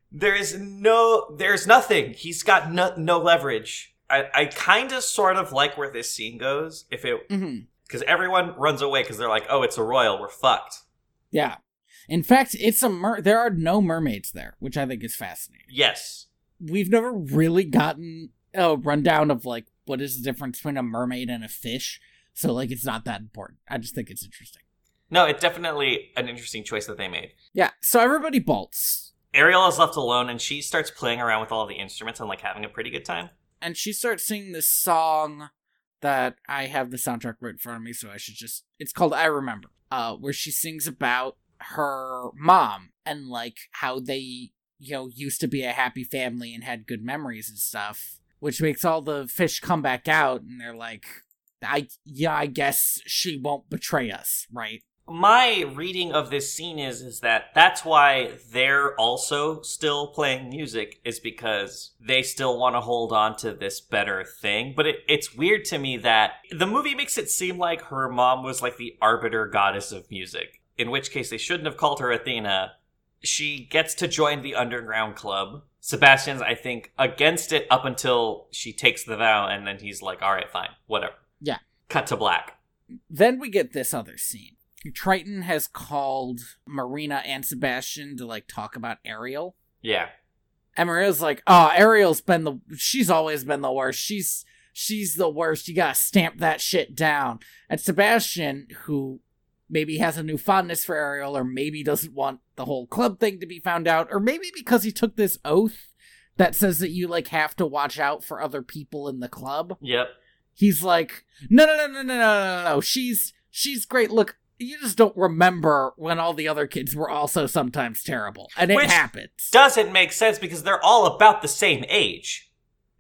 nothing. He's got no leverage. I kind of sort of like where this scene goes. If it, because everyone runs away because they're like, oh, it's a royal. We're fucked. Yeah. In fact, it's there are no mermaids there, which I think is fascinating. Yes. We've never really gotten a rundown of, like, what is the difference between a mermaid and a fish. So, like, it's not that important. I just think it's interesting. No, it's definitely an interesting choice that they made. Yeah, so everybody bolts. Ariel is left alone, and she starts playing around with all the instruments and, like, having a pretty good time. And she starts singing this song that I have the soundtrack right in front of me, so I should just... It's called I Remember, where she sings about her mom and, like, how they, used to be a happy family and had good memories and stuff, which makes all the fish come back out, and they're like... I guess she won't betray us, right? My reading of this scene is that that's why they're also still playing music, is because they still want to hold on to this better thing. But it's weird to me that the movie makes it seem like her mom was like the arbiter goddess of music, in which case they shouldn't have called her Athena. She gets to join the underground club. Sebastian's, I think, against it up until she takes the vow, and then he's like, all right, fine, whatever. Yeah. Cut to black. Then we get this other scene. Triton has called Marina and Sebastian to, like, talk about Ariel. Yeah. And Marina's like, oh, Ariel's she's always been the worst. She's the worst. You gotta stamp that shit down. And Sebastian, who maybe has a new fondness for Ariel, or maybe doesn't want the whole club thing to be found out, or maybe because he took this oath that says that you, like, have to watch out for other people in the club. Yep. He's like, no. She's great. Look, you just don't remember when all the other kids were also sometimes terrible. And it happens. Doesn't make sense because they're all about the same age.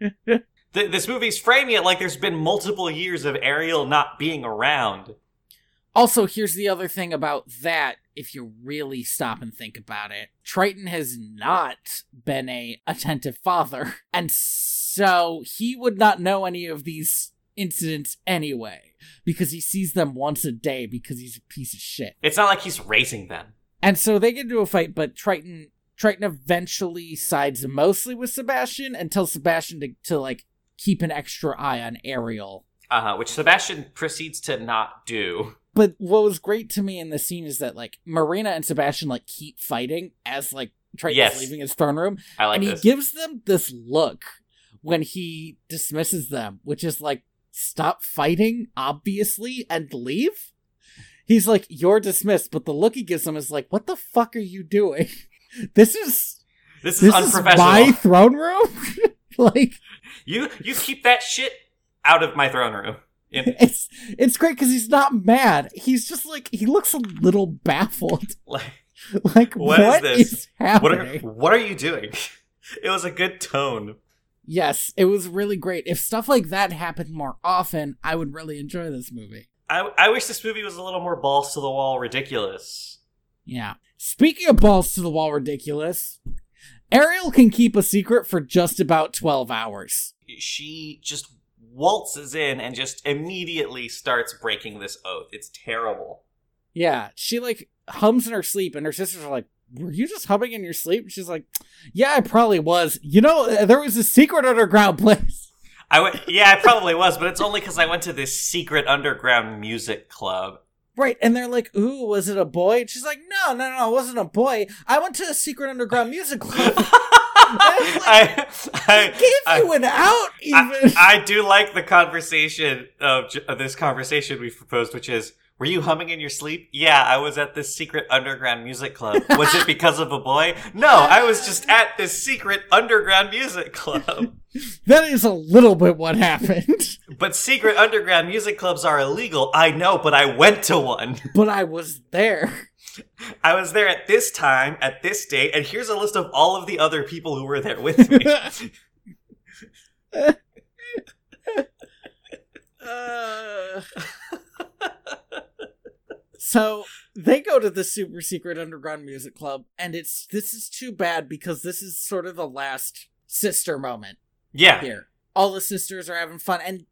This movie's framing it like there's been multiple years of Ariel not being around. Also, here's the other thing about that, if you really stop and think about it. Triton has not been a attentive father, and so he would not know any of these incidents anyway, because he sees them once a day because he's a piece of shit. It's not like he's raising them. And so they get into a fight, but Triton eventually sides mostly with Sebastian and tells Sebastian to like, keep an extra eye on Ariel. Which Sebastian proceeds to not do. But what was great to me in the scene is that, like, Marina and Sebastian, like, keep fighting as, like, Triton's leaving his throne room. I like this. And he gives them this look when he dismisses them, which is like, stop fighting, obviously, and leave? He's like, you're dismissed, but the look he gives them is like, what the fuck are you doing? This is unprofessional. My throne room? Like... You keep that shit out of my throne room. Yeah. It's great because he's not mad. He's just like, he looks a little baffled. Like what is happening? What are you doing? It was a good tone. Yes, it was really great. If stuff like that happened more often, I would really enjoy this movie. I wish this movie was a little more balls to the wall ridiculous. Yeah. Speaking of balls to the wall ridiculous, Ariel can keep a secret for just about 12 hours. She just waltzes in and just immediately starts breaking this oath. It's terrible. Yeah, she like hums in her sleep, and her sisters are like, were you just humming in your sleep? She's like, yeah, I probably was. You know, there was a secret underground place. I probably was, but it's only because I went to this secret underground music club. Right, and they're like, ooh, was it a boy? And she's like, no, it wasn't a boy. I went to a secret underground music club. I gave you an out, even. I do like the conversation of this conversation we've proposed, which is, were you humming in your sleep? Yeah, I was at this secret underground music club. Was it because of a boy? No, I was just at this secret underground music club. That is a little bit what happened. But secret underground music clubs are illegal. I know, but I went to one. But I was there. I was there at this time, at this date, and here's a list of all of the other people who were there with me. So they go to the super secret underground music club, and this is too bad because this is sort of the last sister moment here. All the sisters are having fun, and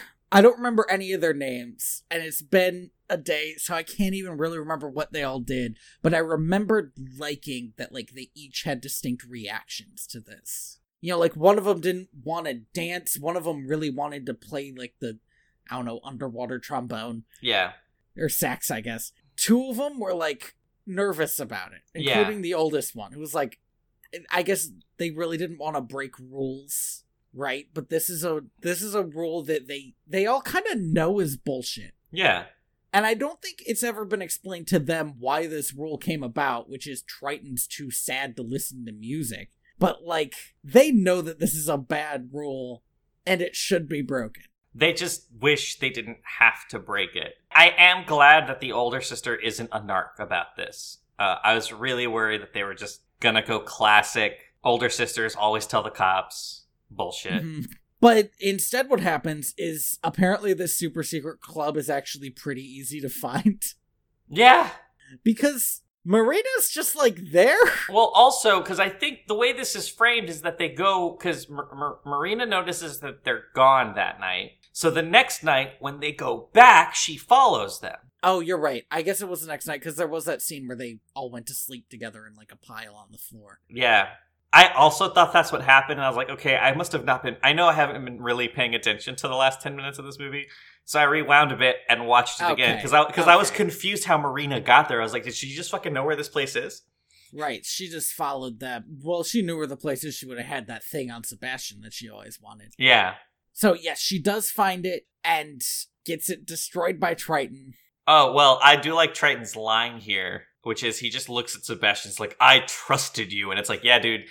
I don't remember any of their names, and it's been a day, so I can't even really remember what they all did, but I remembered liking that, like, they each had distinct reactions to this. You know, like, one of them didn't want to dance, one of them really wanted to play, like, the, I don't know, underwater trombone. Yeah. Or sax, I guess. Two of them were, like, nervous about it, including the oldest one, who was like, I guess they really didn't want to break rules, right? But this is a rule that they all kind of know is bullshit. Yeah. And I don't think it's ever been explained to them why this rule came about, which is Triton's too sad to listen to music. But, like, they know that this is a bad rule, and it should be broken. They just wish they didn't have to break it. I am glad that the older sister isn't a narc about this. I was really worried that they were just gonna go classic, older sisters always tell the cops bullshit. Mm-hmm. But instead what happens is, apparently this super secret club is actually pretty easy to find. Yeah. Because Marina's just, like, there. Well, also, because I think the way this is framed is that they go, because Marina notices that they're gone that night. So the next night, when they go back, she follows them. Oh, you're right. I guess it was the next night, because there was that scene where they all went to sleep together in, like, a pile on the floor. Yeah. I also thought that's what happened, and I was like, okay, I must have not been... I know I haven't been really paying attention to the last 10 minutes of this movie, so I rewound a bit and watched it again, because I was confused how Marina got there. I was like, did she just fucking know where this place is? Right, she just followed them. Well, she knew where the place is. She would have had that thing on Sebastian that she always wanted. Yeah. So, yes, she does find it, and gets it destroyed by Triton. Oh, well, I do like Triton's line here, which is he just looks at Sebastian's like, I trusted you. And it's like, yeah, dude,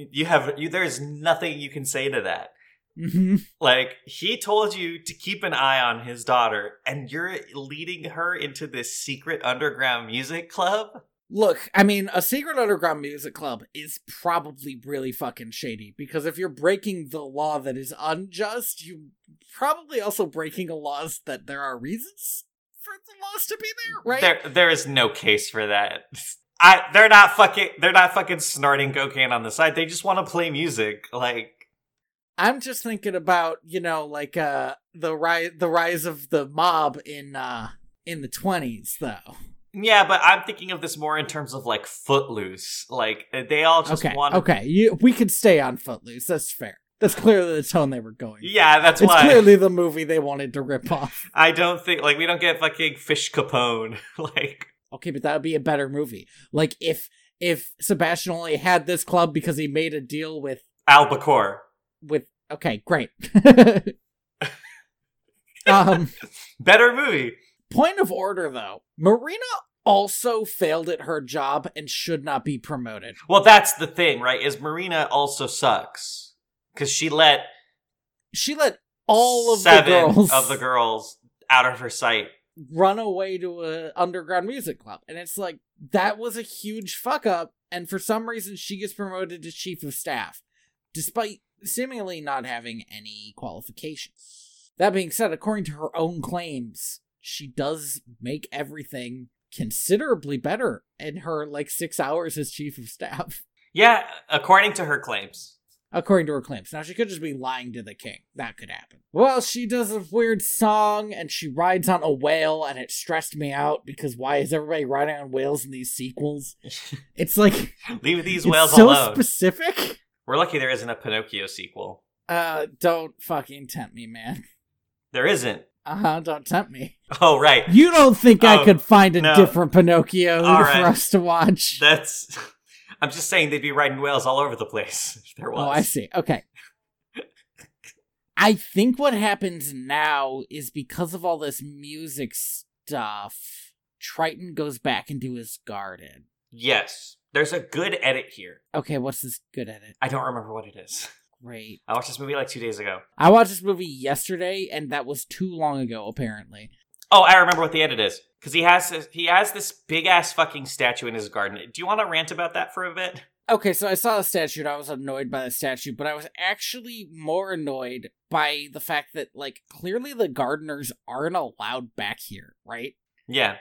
there's nothing you can say to that. Mm-hmm. Like, he told you to keep an eye on his daughter, and you're leading her into this secret underground music club? Look, I mean, a secret underground music club is probably really fucking shady, because if you're breaking the law that is unjust, you're probably also breaking laws that there are reasons for the laws to be there, right? There is no case for that. They're not fucking snorting cocaine on the side. They just want to play music. Like, I'm just thinking about, you know, like the rise of the mob in the 20s, though. Yeah, but I'm thinking of this more in terms of, like, Footloose. Like, they all just want to... Okay, we could stay on Footloose. That's fair. That's clearly the tone they were going for. Yeah, that's why. It's clearly the movie they wanted to rip off. I don't think, like, we don't get fucking Fish Capone. Like... Okay, but that would be a better movie. Like, if Sebastian only had this club because he made a deal with... Albacore. Okay, great. Better movie. Point of order, though. Marina also failed at her job and should not be promoted. Well, that's the thing, right? Is Marina also sucks. Because she let all of seven of the girls out of her sight run away to an underground music club. And it's like, that was a huge fuck up, and for some reason she gets promoted to chief of staff, despite seemingly not having any qualifications. That being said, according to her own claims, she does make everything considerably better in her, 6 hours as chief of staff. Yeah, according to her claims. According to her claims. Now, she could just be lying to the king. That could happen. Well, she does a weird song, and she rides on a whale, and it stressed me out, because why is everybody riding on whales in these sequels? It's like... Leave these whales so alone. So specific. We're lucky there isn't a Pinocchio sequel. Don't fucking tempt me, man. There isn't. Don't tempt me. Oh, right. You don't think I could find a different Pinocchio for us to watch? I'm just saying they'd be riding whales all over the place if there was. Oh, I see. Okay. I think what happens now is because of all this music stuff, Triton goes back into his garden. Yes. There's a good edit here. Okay, what's this good edit? I don't remember what it is. Great. I watched this movie 2 days ago. I watched this movie yesterday, and that was too long ago, apparently. Oh, I remember what the edit is. Because he has this big-ass fucking statue in his garden. Do you want to rant about that for a bit? Okay, so I saw the statue, and I was annoyed by the statue, but I was actually more annoyed by the fact that, clearly the gardeners aren't allowed back here, right? Yeah.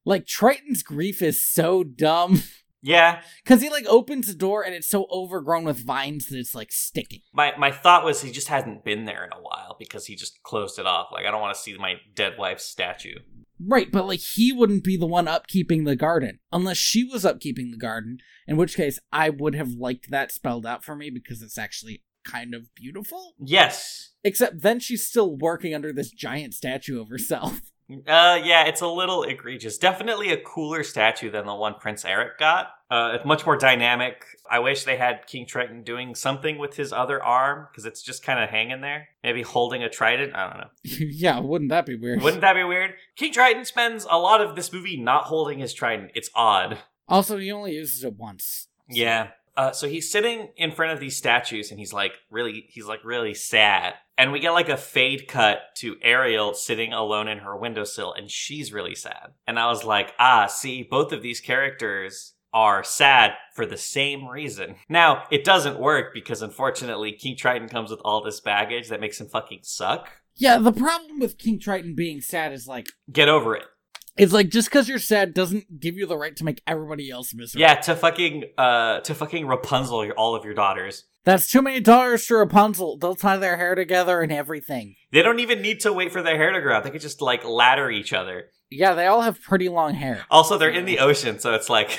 Like, Triton's grief is so dumb. Yeah. Because he, like, opens the door and it's so overgrown with vines that it's, like, sticking. My thought was he just hasn't been there in a while because he just closed it off. Like, I don't want to see my dead wife's statue. Right, but, like, he wouldn't be the one upkeeping the garden. Unless she was upkeeping the garden. In which case, I would have liked that spelled out for me because it's actually kind of beautiful. Yes. Except then she's still working under this giant statue of herself. Yeah, it's a little egregious. Definitely a cooler statue than the one Prince Eric got. It's much more dynamic. I wish they had King Triton doing something with his other arm, because it's just kind of hanging there. Maybe holding a trident? I don't know. Yeah, wouldn't that be weird? Wouldn't that be weird? King Triton spends a lot of this movie not holding his trident. It's odd. Also, he only uses it once. So. Yeah. So he's sitting in front of these statues and he's really sad. And we get like a fade cut to Ariel sitting alone in her windowsill and she's really sad. And I was like, see, both of these characters are sad for the same reason. Now, it doesn't work because unfortunately King Triton comes with all this baggage that makes him fucking suck. Yeah, the problem with King Triton being sad is like... Get over it. It's like, just because you're sad doesn't give you the right to make everybody else miserable. Yeah, to fucking Rapunzel all of your daughters. That's too many daughters to Rapunzel. They'll tie their hair together and everything. They don't even need to wait for their hair to grow out. They could just, like, ladder each other. Yeah, they all have pretty long hair. Also, they're in the ocean, so it's like,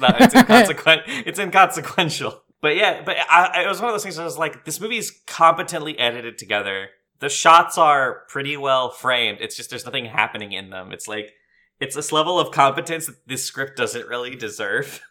it's inconsequential. But yeah, it was one of those things where I was like, this movie is competently edited together. The shots are pretty well framed. It's just, there's nothing happening in them. It's like, it's this level of competence that this script doesn't really deserve.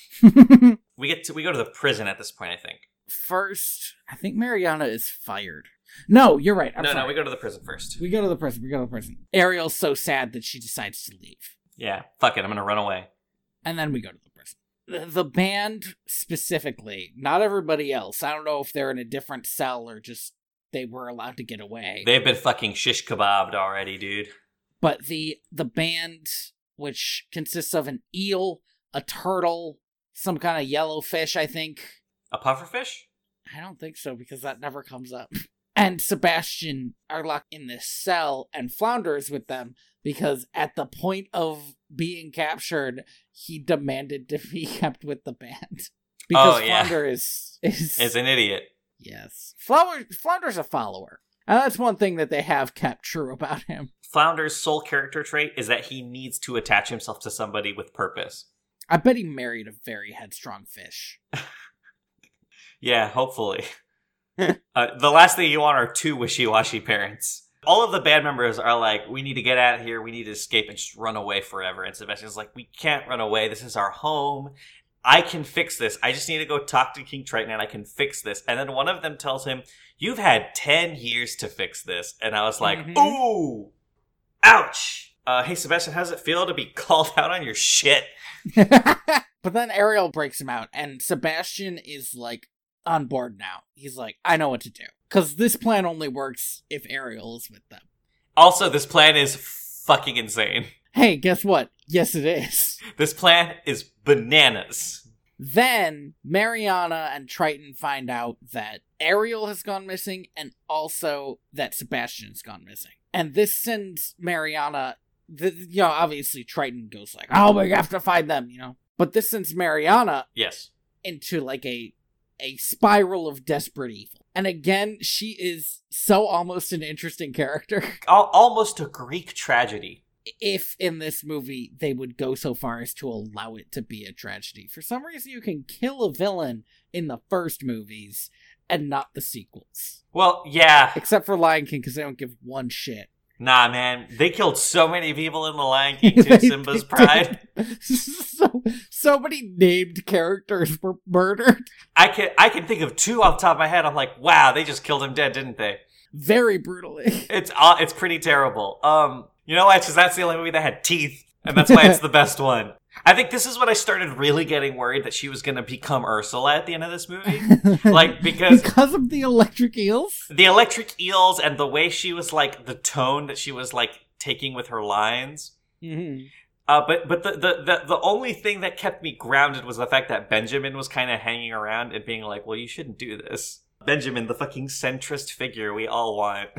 We go to the prison at this point, I think. First, I think Mariana is fired. No, you're right. No, we go to the prison first. We go to the prison. Ariel's so sad that she decides to leave. Yeah, fuck it, I'm gonna run away. And then we go to the prison. The band specifically, not everybody else. I don't know if they're in a different cell or just they were allowed to get away. They've been fucking shish kebabbed already, dude. But the band, which consists of an eel, a turtle, some kind of yellow fish, I think. A pufferfish? I don't think so, because that never comes up. And Sebastian are locked in this cell, and Flounder is with them, because at the point of being captured, he demanded to be kept with the band. Because Flounder is an idiot. Yes. Flounder's a follower. And that's one thing that they have kept true about him. Flounder's sole character trait is that he needs to attach himself to somebody with purpose. I bet he married a very headstrong fish. Yeah, hopefully. The last thing you want are two wishy-washy parents. All of the band members are like, we need to get out of here, we need to escape and just run away forever. And Sebastian's like, we can't run away, this is our home. I can fix this. I just need to go talk to King Triton and I can fix this. And then one of them tells him, you've had 10 years to fix this. And I was like, ooh, ouch. Hey, Sebastian, how does it feel to be called out on your shit? But then Ariel breaks him out and Sebastian is like on board now. He's like, I know what to do. Because this plan only works if Ariel is with them. Also, this plan is fucking insane. Hey, guess what? Yes, it is. This plan is bananas. Then Mariana and Triton find out that Ariel has gone missing and also that Sebastian's gone missing. And this sends Mariana, obviously Triton goes like, oh, we have to find them, But this sends Mariana into like a spiral of desperate evil. And again, she is so almost an interesting character. Almost a Greek tragedy. If in this movie they would go so far as to allow it to be a tragedy. For some reason, you can kill a villain in the first movies and not the sequels. Well, yeah. Except for Lion King, because they don't give one shit. Nah, man. They killed so many people in The Lion King too, Simba's pride. So many named characters were murdered. I can think of two off the top of my head. I'm like, wow, they just killed him dead, didn't they? Very brutally. It's pretty terrible. You know why? Because that's the only movie that had teeth, and that's why it's the best one. I think this is when I started really getting worried that she was going to become Ursula at the end of this movie. Like, because of the electric eels? The electric eels and the way she was, like, the tone that she was, like, taking with her lines. Mm-hmm. But the only thing that kept me grounded was the fact that Benjamin was kind of hanging around and being like, well, you shouldn't do this. Benjamin, the fucking centrist figure we all want.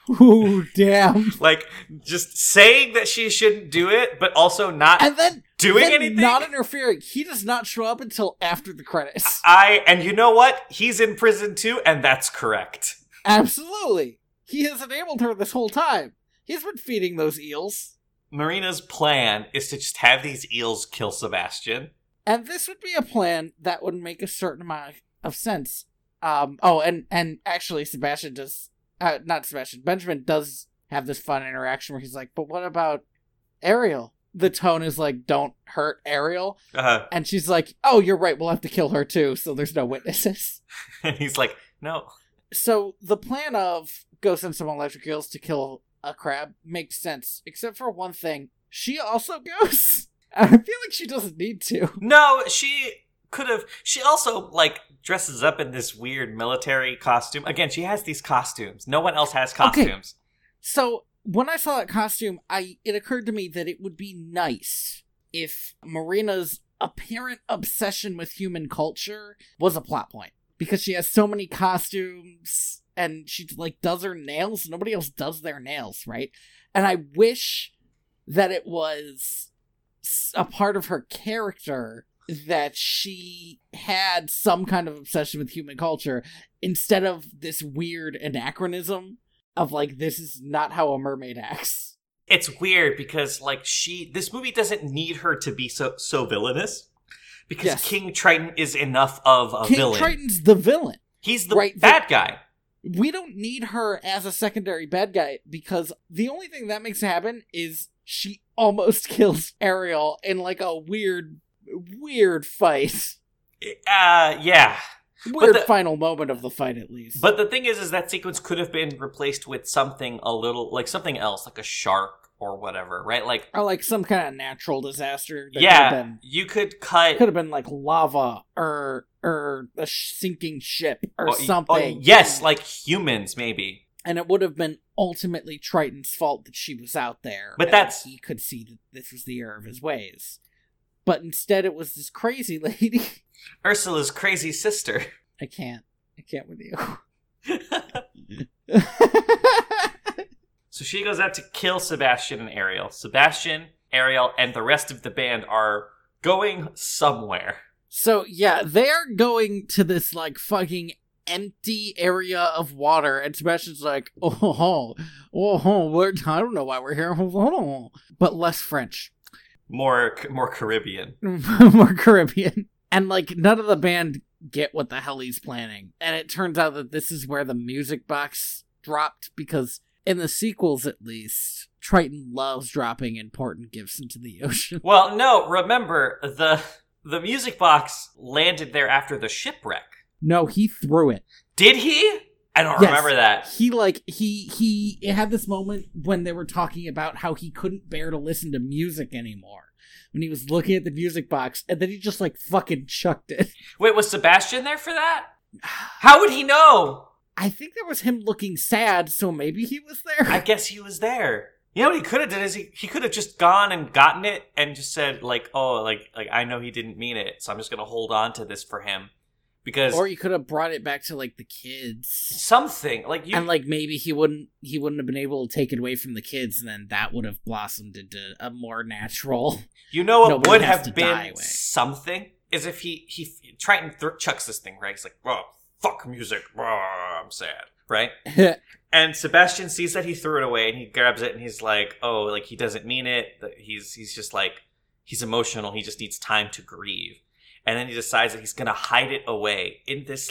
Ooh, damn. Like, just saying that she shouldn't do it, but also not And then doing anything. Not interfering. He does not show up until after the credits. And you know what? He's in prison too, and that's correct. Absolutely. He has enabled her this whole time. He's been feeding those eels. Marina's plan is to just have these eels kill Sebastian. And this would be a plan that would make a certain amount of sense. And actually Sebastian does... not Sebastian. Benjamin does have this fun interaction where he's like, but what about Ariel? The tone is like, don't hurt Ariel. Uh-huh. And she's like, oh, you're right, we'll have to kill her too, so there's no witnesses. And he's like, no. So the plan of go send some electric eels to kill a crab makes sense, except for one thing. She also goes. I feel like she doesn't need to. No, she could have. She also, like, dresses up in this weird military costume. Again, she has these costumes. No one else has costumes. Okay. So when I saw that costume, it occurred to me that it would be nice if Marina's apparent obsession with human culture was a plot point. Because she has so many costumes, and she, like, does her nails. Nobody else does their nails, right? And I wish that it was a part of her character that she had some kind of obsession with human culture instead of this weird anachronism of, like, this is not how a mermaid acts. It's weird because, like, this movie doesn't need her to be so villainous. Because yes. King Triton is enough of a villain. King Triton's the villain. He's the bad guy. We don't need her as a secondary bad guy because the only thing that makes happen is she almost kills Ariel in, like, a weird fight. Yeah. Weird final moment of the fight, at least. But the thing is that sequence could have been replaced with something a little, like, something else, like a shark or whatever, right? Like, or like some kind of natural disaster. Yeah, you could cut. Could have been like lava or a sinking ship or something. Yes, like humans, maybe. And it would have been ultimately Triton's fault that she was out there. But he could see that this was the error of his ways. But instead, it was this crazy lady. Ursula's crazy sister. I can't with you. So she goes out to kill Sebastian and Ariel. Sebastian, Ariel, and the rest of the band are going somewhere. So, yeah, they're going to this, like, fucking empty area of water, and Sebastian's like, I don't know why we're here. But less French. More Caribbean. More Caribbean. And, like, none of the band get what the hell he's planning. And it turns out that this is where the music box dropped, because in the sequels, at least, Triton loves dropping important gifts into the ocean. Well, no, remember, the music box landed there after the shipwreck. No, he threw it. Did he? I don't remember that. He had this moment when they were talking about how he couldn't bear to listen to music anymore. When he was looking at the music box, and then he just, like, fucking chucked it. Wait, was Sebastian there for that? How would he know? I think there was him looking sad, so maybe he was there. I guess he was there. You know what he could have done is he could have just gone and gotten it and just said, like, oh, like I know he didn't mean it, so I'm just gonna hold on to this for him. Because or you could have brought it back to, like, the kids. Something. And, like, maybe he wouldn't have been able to take it away from the kids, and then that would have blossomed into a more natural... You know what would have been something? Is if he Triton chucks this thing, right? He's like, oh, fuck music. Oh, I'm sad. Right? And Sebastian sees that he threw it away, and he grabs it, and he's like, oh, like, he doesn't mean it. He's just, like, he's emotional. He just needs time to grieve. And then he decides that he's going to hide it away in this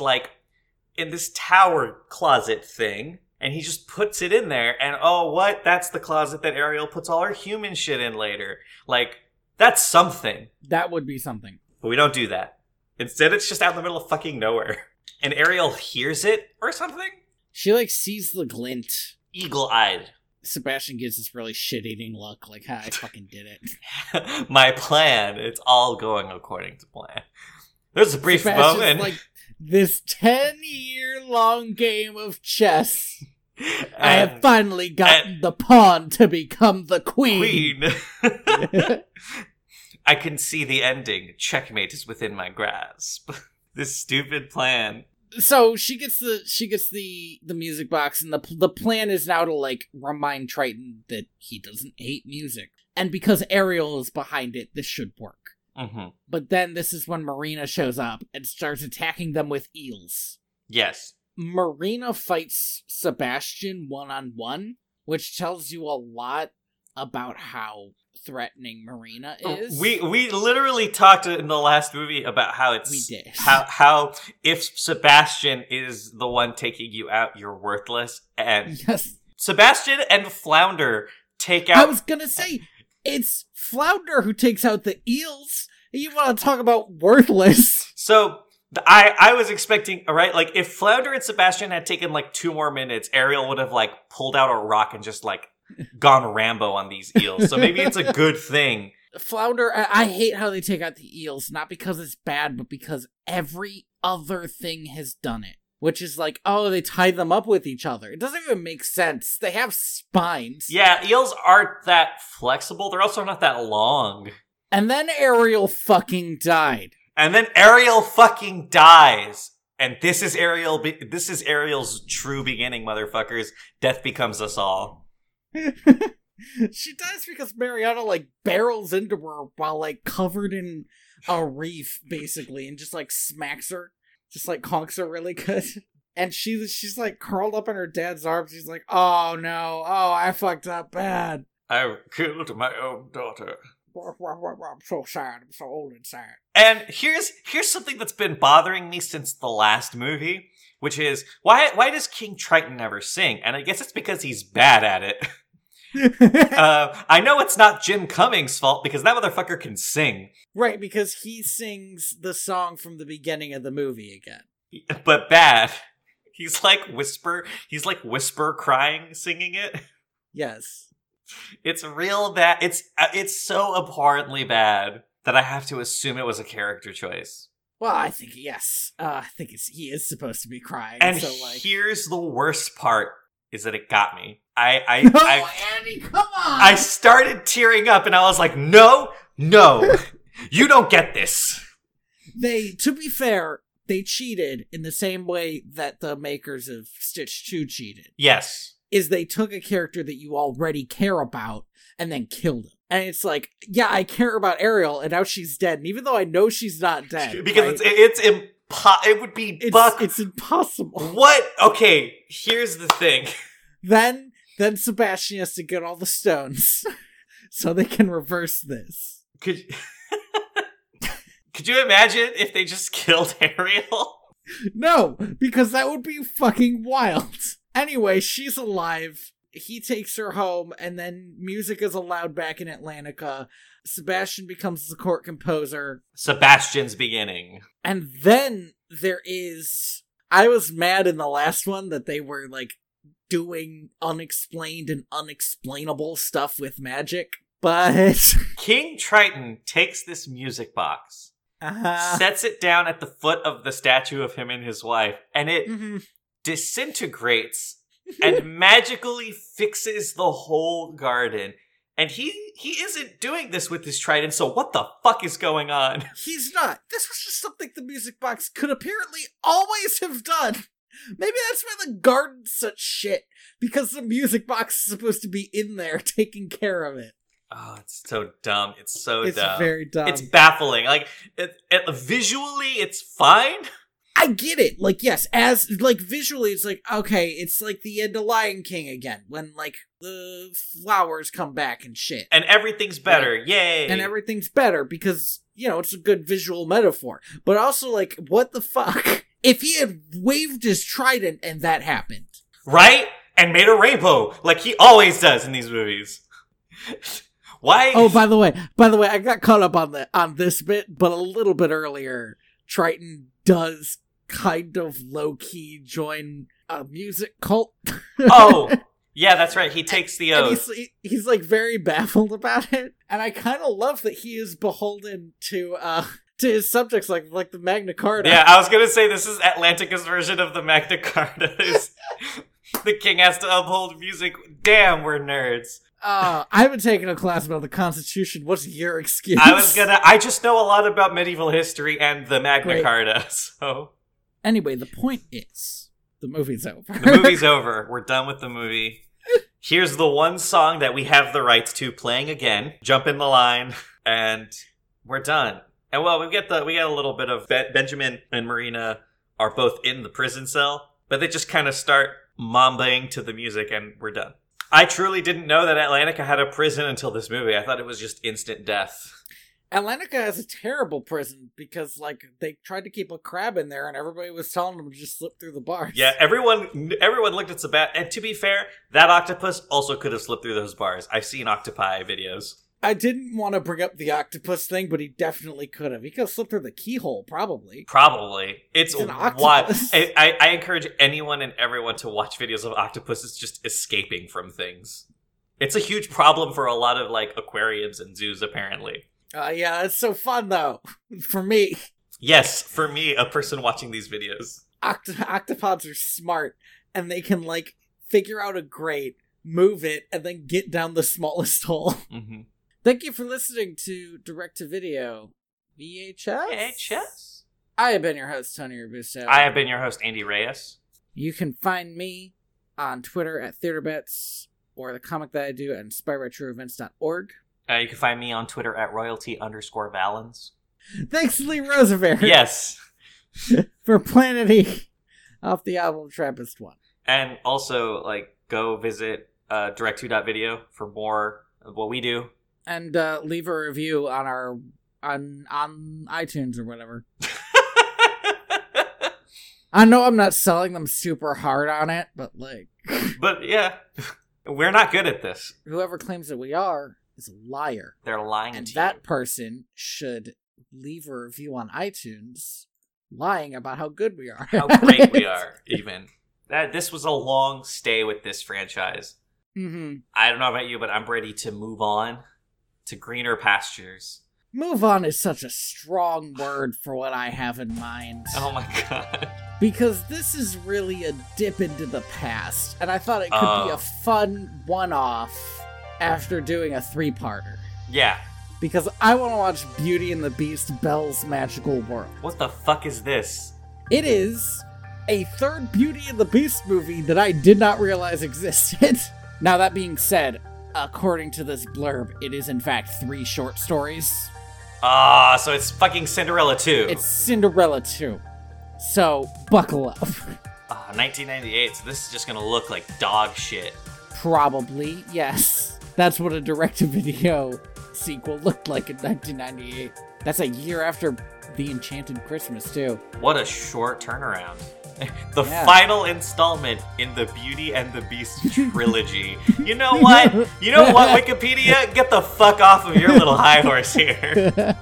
tower closet thing. And he just puts it in there. And oh, what? That's the closet that Ariel puts all her human shit in later. Like, that's something. That would be something. But we don't do that. Instead, it's just out in the middle of fucking nowhere. And Ariel hears it or something? She, like, sees the glint. Eagle-eyed. Sebastian gives this really shit-eating look, like, I fucking did it. My plan, it's all going according to plan. There's a brief moment. Like, this 10-year-long game of chess. I have finally gotten the pawn to become the queen. I can see the ending. Checkmate is within my grasp. This stupid plan So she gets the music box, and the plan is now to like remind Triton that he doesn't hate music, and because Ariel is behind it, this should work. Mm-hmm. But then this is when Marina shows up and starts attacking them with eels. Yes. Marina fights Sebastian one-on-one, which tells you a lot about how threatening Marina is. We literally talked in the last movie about how it's... We did. How if Sebastian is the one taking you out, you're worthless. And yes. Sebastian and Flounder take out... I was gonna say, it's Flounder who takes out the eels. You want to talk about worthless. So... I was expecting, right, like, if Flounder and Sebastian had taken, like, 2 more minutes, Ariel would have, like, pulled out a rock and just, like, gone Rambo on these eels. So maybe it's a good thing. Flounder, I hate how they take out the eels, not because it's bad, but because every other thing has done it. Which is like, oh, they tie them up with each other. It doesn't even make sense. They have spines. Yeah, eels aren't that flexible. They're also not that long. And then Ariel fucking died. And then Ariel fucking dies. And this is Ariel's true beginning, motherfuckers. Death becomes us all. She dies because Mariana, like, barrels into her while, like, covered in a reef, basically, and just, like, smacks her. Just, like, conks her really good. And she's, like, curled up in her dad's arms. She's like, oh, no. Oh, I fucked up bad. I killed my own daughter. I'm so sad. I'm so old and sad. And here's something that's been bothering me since the last movie, which is, why does King Triton never sing? And I guess it's because he's bad at it. I know it's not Jim Cummings' fault, because that motherfucker can sing. Right, because he sings the song from the beginning of the movie again. But bad. He's like whisper crying, singing it. Yes. It's real bad. It's so abhorrently bad that I have to assume it was a character choice. Well, I think, yes. I think he is supposed to be crying. And so, like... here's the worst part, is that it got me. Andy, come on! I started tearing up and I was like, no, you don't get this. To be fair, they cheated in the same way that the makers of Stitch 2 cheated. Yes. Is they took a character that you already care about and then killed him. And it's like, yeah, I care about Ariel, and now she's dead. And even though I know she's not dead, because right? it would be it's impossible. What? Okay, here's the thing. Then Sebastian has to get all the stones so they can reverse this. Could you imagine if they just killed Ariel? No, because that would be fucking wild. Anyway, she's alive. He takes her home, and then music is allowed back in Atlantica. Sebastian becomes the court composer. Sebastian's beginning. And then there is... I was mad in the last one that they were, like, doing unexplained and unexplainable stuff with magic, but... King Triton takes this music box, sets it down at the foot of the statue of him and his wife, and it... disintegrates and magically fixes the whole garden. And he isn't doing this with his trident, so what the fuck is going on? He's not. This was just something the music box could apparently always have done. Maybe that's why the garden's such shit, because the music box is supposed to be in there taking care of it. Oh, it's so dumb. It's dumb. It's very dumb. It's baffling. Like, visually, it's fine. I get it. Like, yes, as, like, visually, it's like, okay, it's like the end of Lion King again, when, like, the flowers come back and shit. And everything's better. Right? Yay! And everything's better because, you know, it's a good visual metaphor. But also, like, what the fuck? If he had waved his trident and that happened. Right? And made a rainbow, like he always does in these movies. Why? Oh, by the way, I got caught up on this bit, but a little bit earlier, Triton does kind of low-key join a music cult. Oh, yeah, that's right. He takes the oath. And he's like very baffled about it. And I kind of love that he is beholden to his subjects like the Magna Carta. Yeah, I was going to say this is Atlantica's version of the Magna Carta. The king has to uphold music. Damn, we're nerds. I haven't taken a class about the Constitution. What's your excuse? I just know a lot about medieval history and the Magna Carta, so... Anyway, the point is, the movie's over. The movie's over. We're done with the movie. Here's the one song that we have the rights to playing again. Jump in the line, and we're done. And well, we get a little bit of Benjamin and Marina are both in the prison cell, but they just kind of start mambaing to the music, and we're done. I truly didn't know that Atlantica had a prison until this movie. I thought it was just instant death. Atlantica has a terrible prison because, like, they tried to keep a crab in there and everybody was telling them to just slip through the bars. Yeah, everyone looked at Sabat, and to be fair, that octopus also could have slipped through those bars. I've seen octopi videos. I didn't want to bring up the octopus thing, but he definitely could have. He could have slipped through the keyhole, probably. Probably. It's an wild. octopus. I encourage anyone and everyone to watch videos of octopuses just escaping from things. It's a huge problem for a lot of, like, aquariums and zoos, apparently. Yeah, it's so fun, though. For me. Yes, for me, a person watching these videos. Octopods are smart, and they can, like, figure out a grate, move it, and then get down the smallest hole. Mm-hmm. Thank you for listening to Direct to Video VHS. VHS? I have been your host, Tony Robusto. I have been your host, Andy Reyes. You can find me on Twitter at TheaterBets, or the comic that I do at InspiredByTrueEvents.org. You can find me on Twitter at royalty_Valens. Thanks, Lee Roosevelt. Yes. For Planet off the album Trappist 1. And also, like, go visit direct2.video for more of what we do. And leave a review on our on iTunes or whatever. I know I'm not selling them super hard on it, but like... But yeah, we're not good at this. Whoever claims that we are is a liar. They're lying and to that you. person should leave a review on iTunes lying about how good we are. How great we are, even. This was a long stay with this franchise. Mm-hmm. I don't know about you, but I'm ready to move on to greener pastures. Move on is such a strong word for what I have in mind. Oh my god. Because this is really a dip into the past, and I thought it could be a fun one-off after doing a 3-parter. Yeah. Because I want to watch Beauty and the Beast: Belle's Magical World. What the fuck is this? It is a third Beauty and the Beast movie that I did not realize existed. Now, that being said, according to this blurb, it is in fact 3 short stories. So it's fucking Cinderella 2. It's Cinderella 2. So, buckle up. 1998, so this is just gonna look like dog shit. Probably, yes. That's what a direct-to-video sequel looked like in 1998. That's a year after The Enchanted Christmas, too. What a short turnaround. The final installment in the Beauty and the Beast trilogy. You know what? You know what, Wikipedia? Get the fuck off of your little high horse here.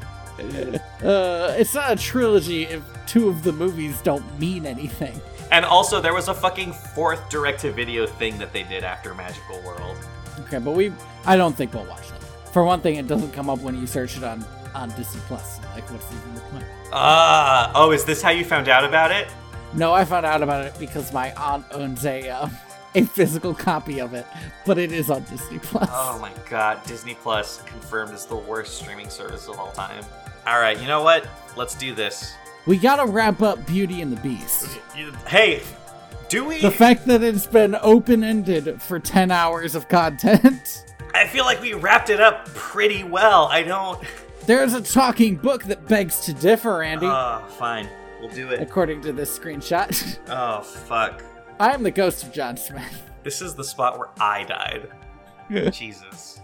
It's not a trilogy if 2 of the movies don't mean anything. And also, there was a fucking 4th direct-to-video thing that they did after Magical World. Okay, but I don't think we'll watch that. For one thing, it doesn't come up when you search it on Disney Plus. So, like, what's even the point? Is this how you found out about it? No, I found out about it because my aunt owns a physical copy of it, but it is on Disney Plus. Oh my god, Disney Plus confirmed is the worst streaming service of all time. Alright, you know what? Let's do this. We gotta wrap up Beauty and the Beast. Hey, do we? The fact that it's been open-ended for 10 hours of content. I feel like we wrapped it up pretty well. There's a talking book that begs to differ, Andy. Fine. We'll do it. According to this screenshot. Oh, fuck. I am the ghost of John Smith. This is the spot where I died. Jesus.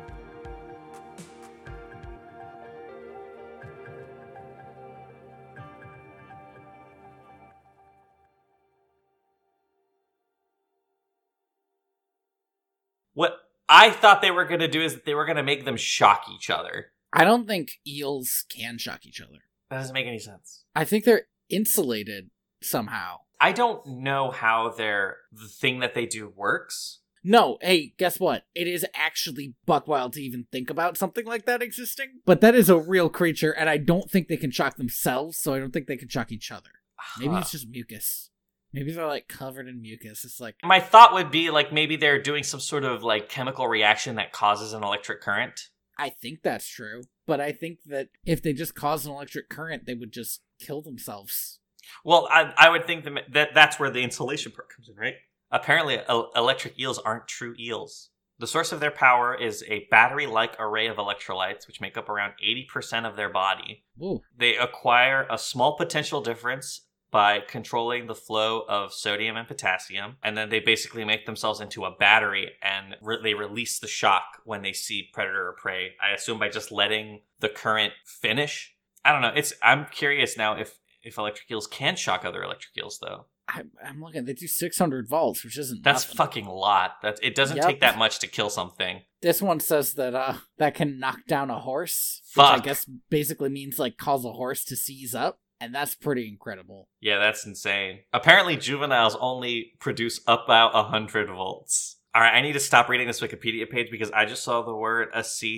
What I thought they were going to do is that they were going to make them shock each other. I don't think eels can shock each other. That doesn't make any sense. I think they're insulated somehow. I don't know how the thing that they do works. No, hey, guess what? It is actually buck wild to even think about something like that existing. But that is a real creature, and I don't think they can shock themselves, so I don't think they can shock each other. Maybe it's just mucus. Maybe they're, like, covered in mucus. It's like... My thought would be, like, maybe they're doing some sort of, like, chemical reaction that causes an electric current. I think that's true. But I think that if they just caused an electric current, they would just kill themselves. Well, I would think that's where the insulation part comes in, right? Apparently, electric eels aren't true eels. The source of their power is a battery-like array of electrolytes, which make up around 80% of their body. Ooh. They acquire a small potential difference by controlling the flow of sodium and potassium, and then they basically make themselves into a battery, and they release the shock when they see predator or prey. I assume by just letting the current finish. I don't know. I'm curious now if electric eels can shock other electric eels, though. I'm looking. They do 600 volts, which isn't. That's nothing. fucking a lot. It doesn't take that much to kill something. This one says that that can knock down a horse, Fuck. which I guess basically means like cause a horse to seize up, and that's pretty incredible. Yeah, that's insane. Apparently, juveniles only produce about 100 volts. All right, I need to stop reading this Wikipedia page because I just saw the word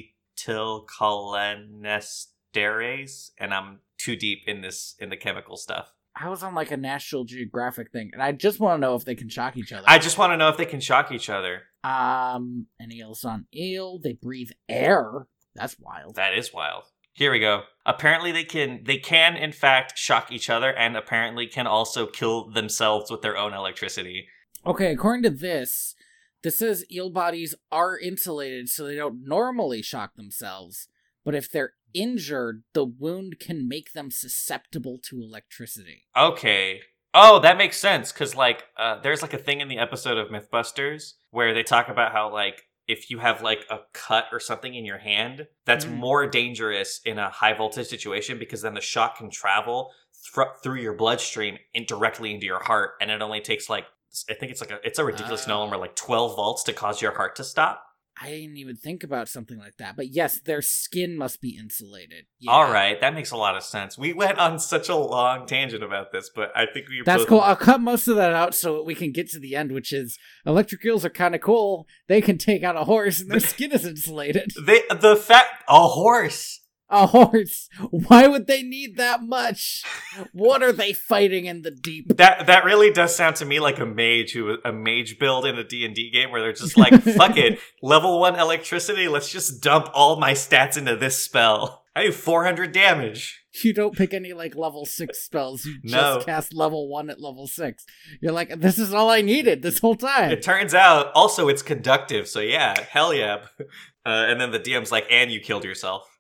acetylcholinesterase, and I'm too deep in the chemical stuff. I was on like a National Geographic thing, and I just want to know if they can shock each other. I just want to know if they can shock each other. An eel's on eel. They breathe air. That's wild. That is wild. Here we go. Apparently they can in fact shock each other, and apparently can also kill themselves with their own electricity. Okay, according to this says eel bodies are insulated so they don't normally shock themselves, but if they're injured, the wound can make them susceptible to electricity. Okay. Oh, that makes sense, because, like, there's, like, a thing in the episode of Mythbusters where they talk about how, like, if you have, like, a cut or something in your hand, that's more dangerous in a high-voltage situation, because then the shock can travel through your bloodstream directly into your heart, and it only takes, like, I think it's a ridiculous number, like 12 volts to cause your heart to stop. I didn't even think about something like that. But yes, their skin must be insulated. Yeah. All right, that makes a lot of sense. We went on such a long tangent about this, but I think That's cool. I'll cut most of that out so we can get to the end, which is electric eels are kind of cool. They can take out a horse and their skin is insulated. A horse. A horse? Why would they need that much? What are they fighting in the deep? That really does sound to me like a mage build in a D&D game where they're just like, fuck it, level 1 electricity, let's just dump all my stats into this spell. I do 400 damage. You don't pick any like level 6 spells, you just cast level 1 at level 6. You're like, this is all I needed this whole time. It turns out, also it's conductive, so yeah, hell yeah. And then the DM's like, and you killed yourself.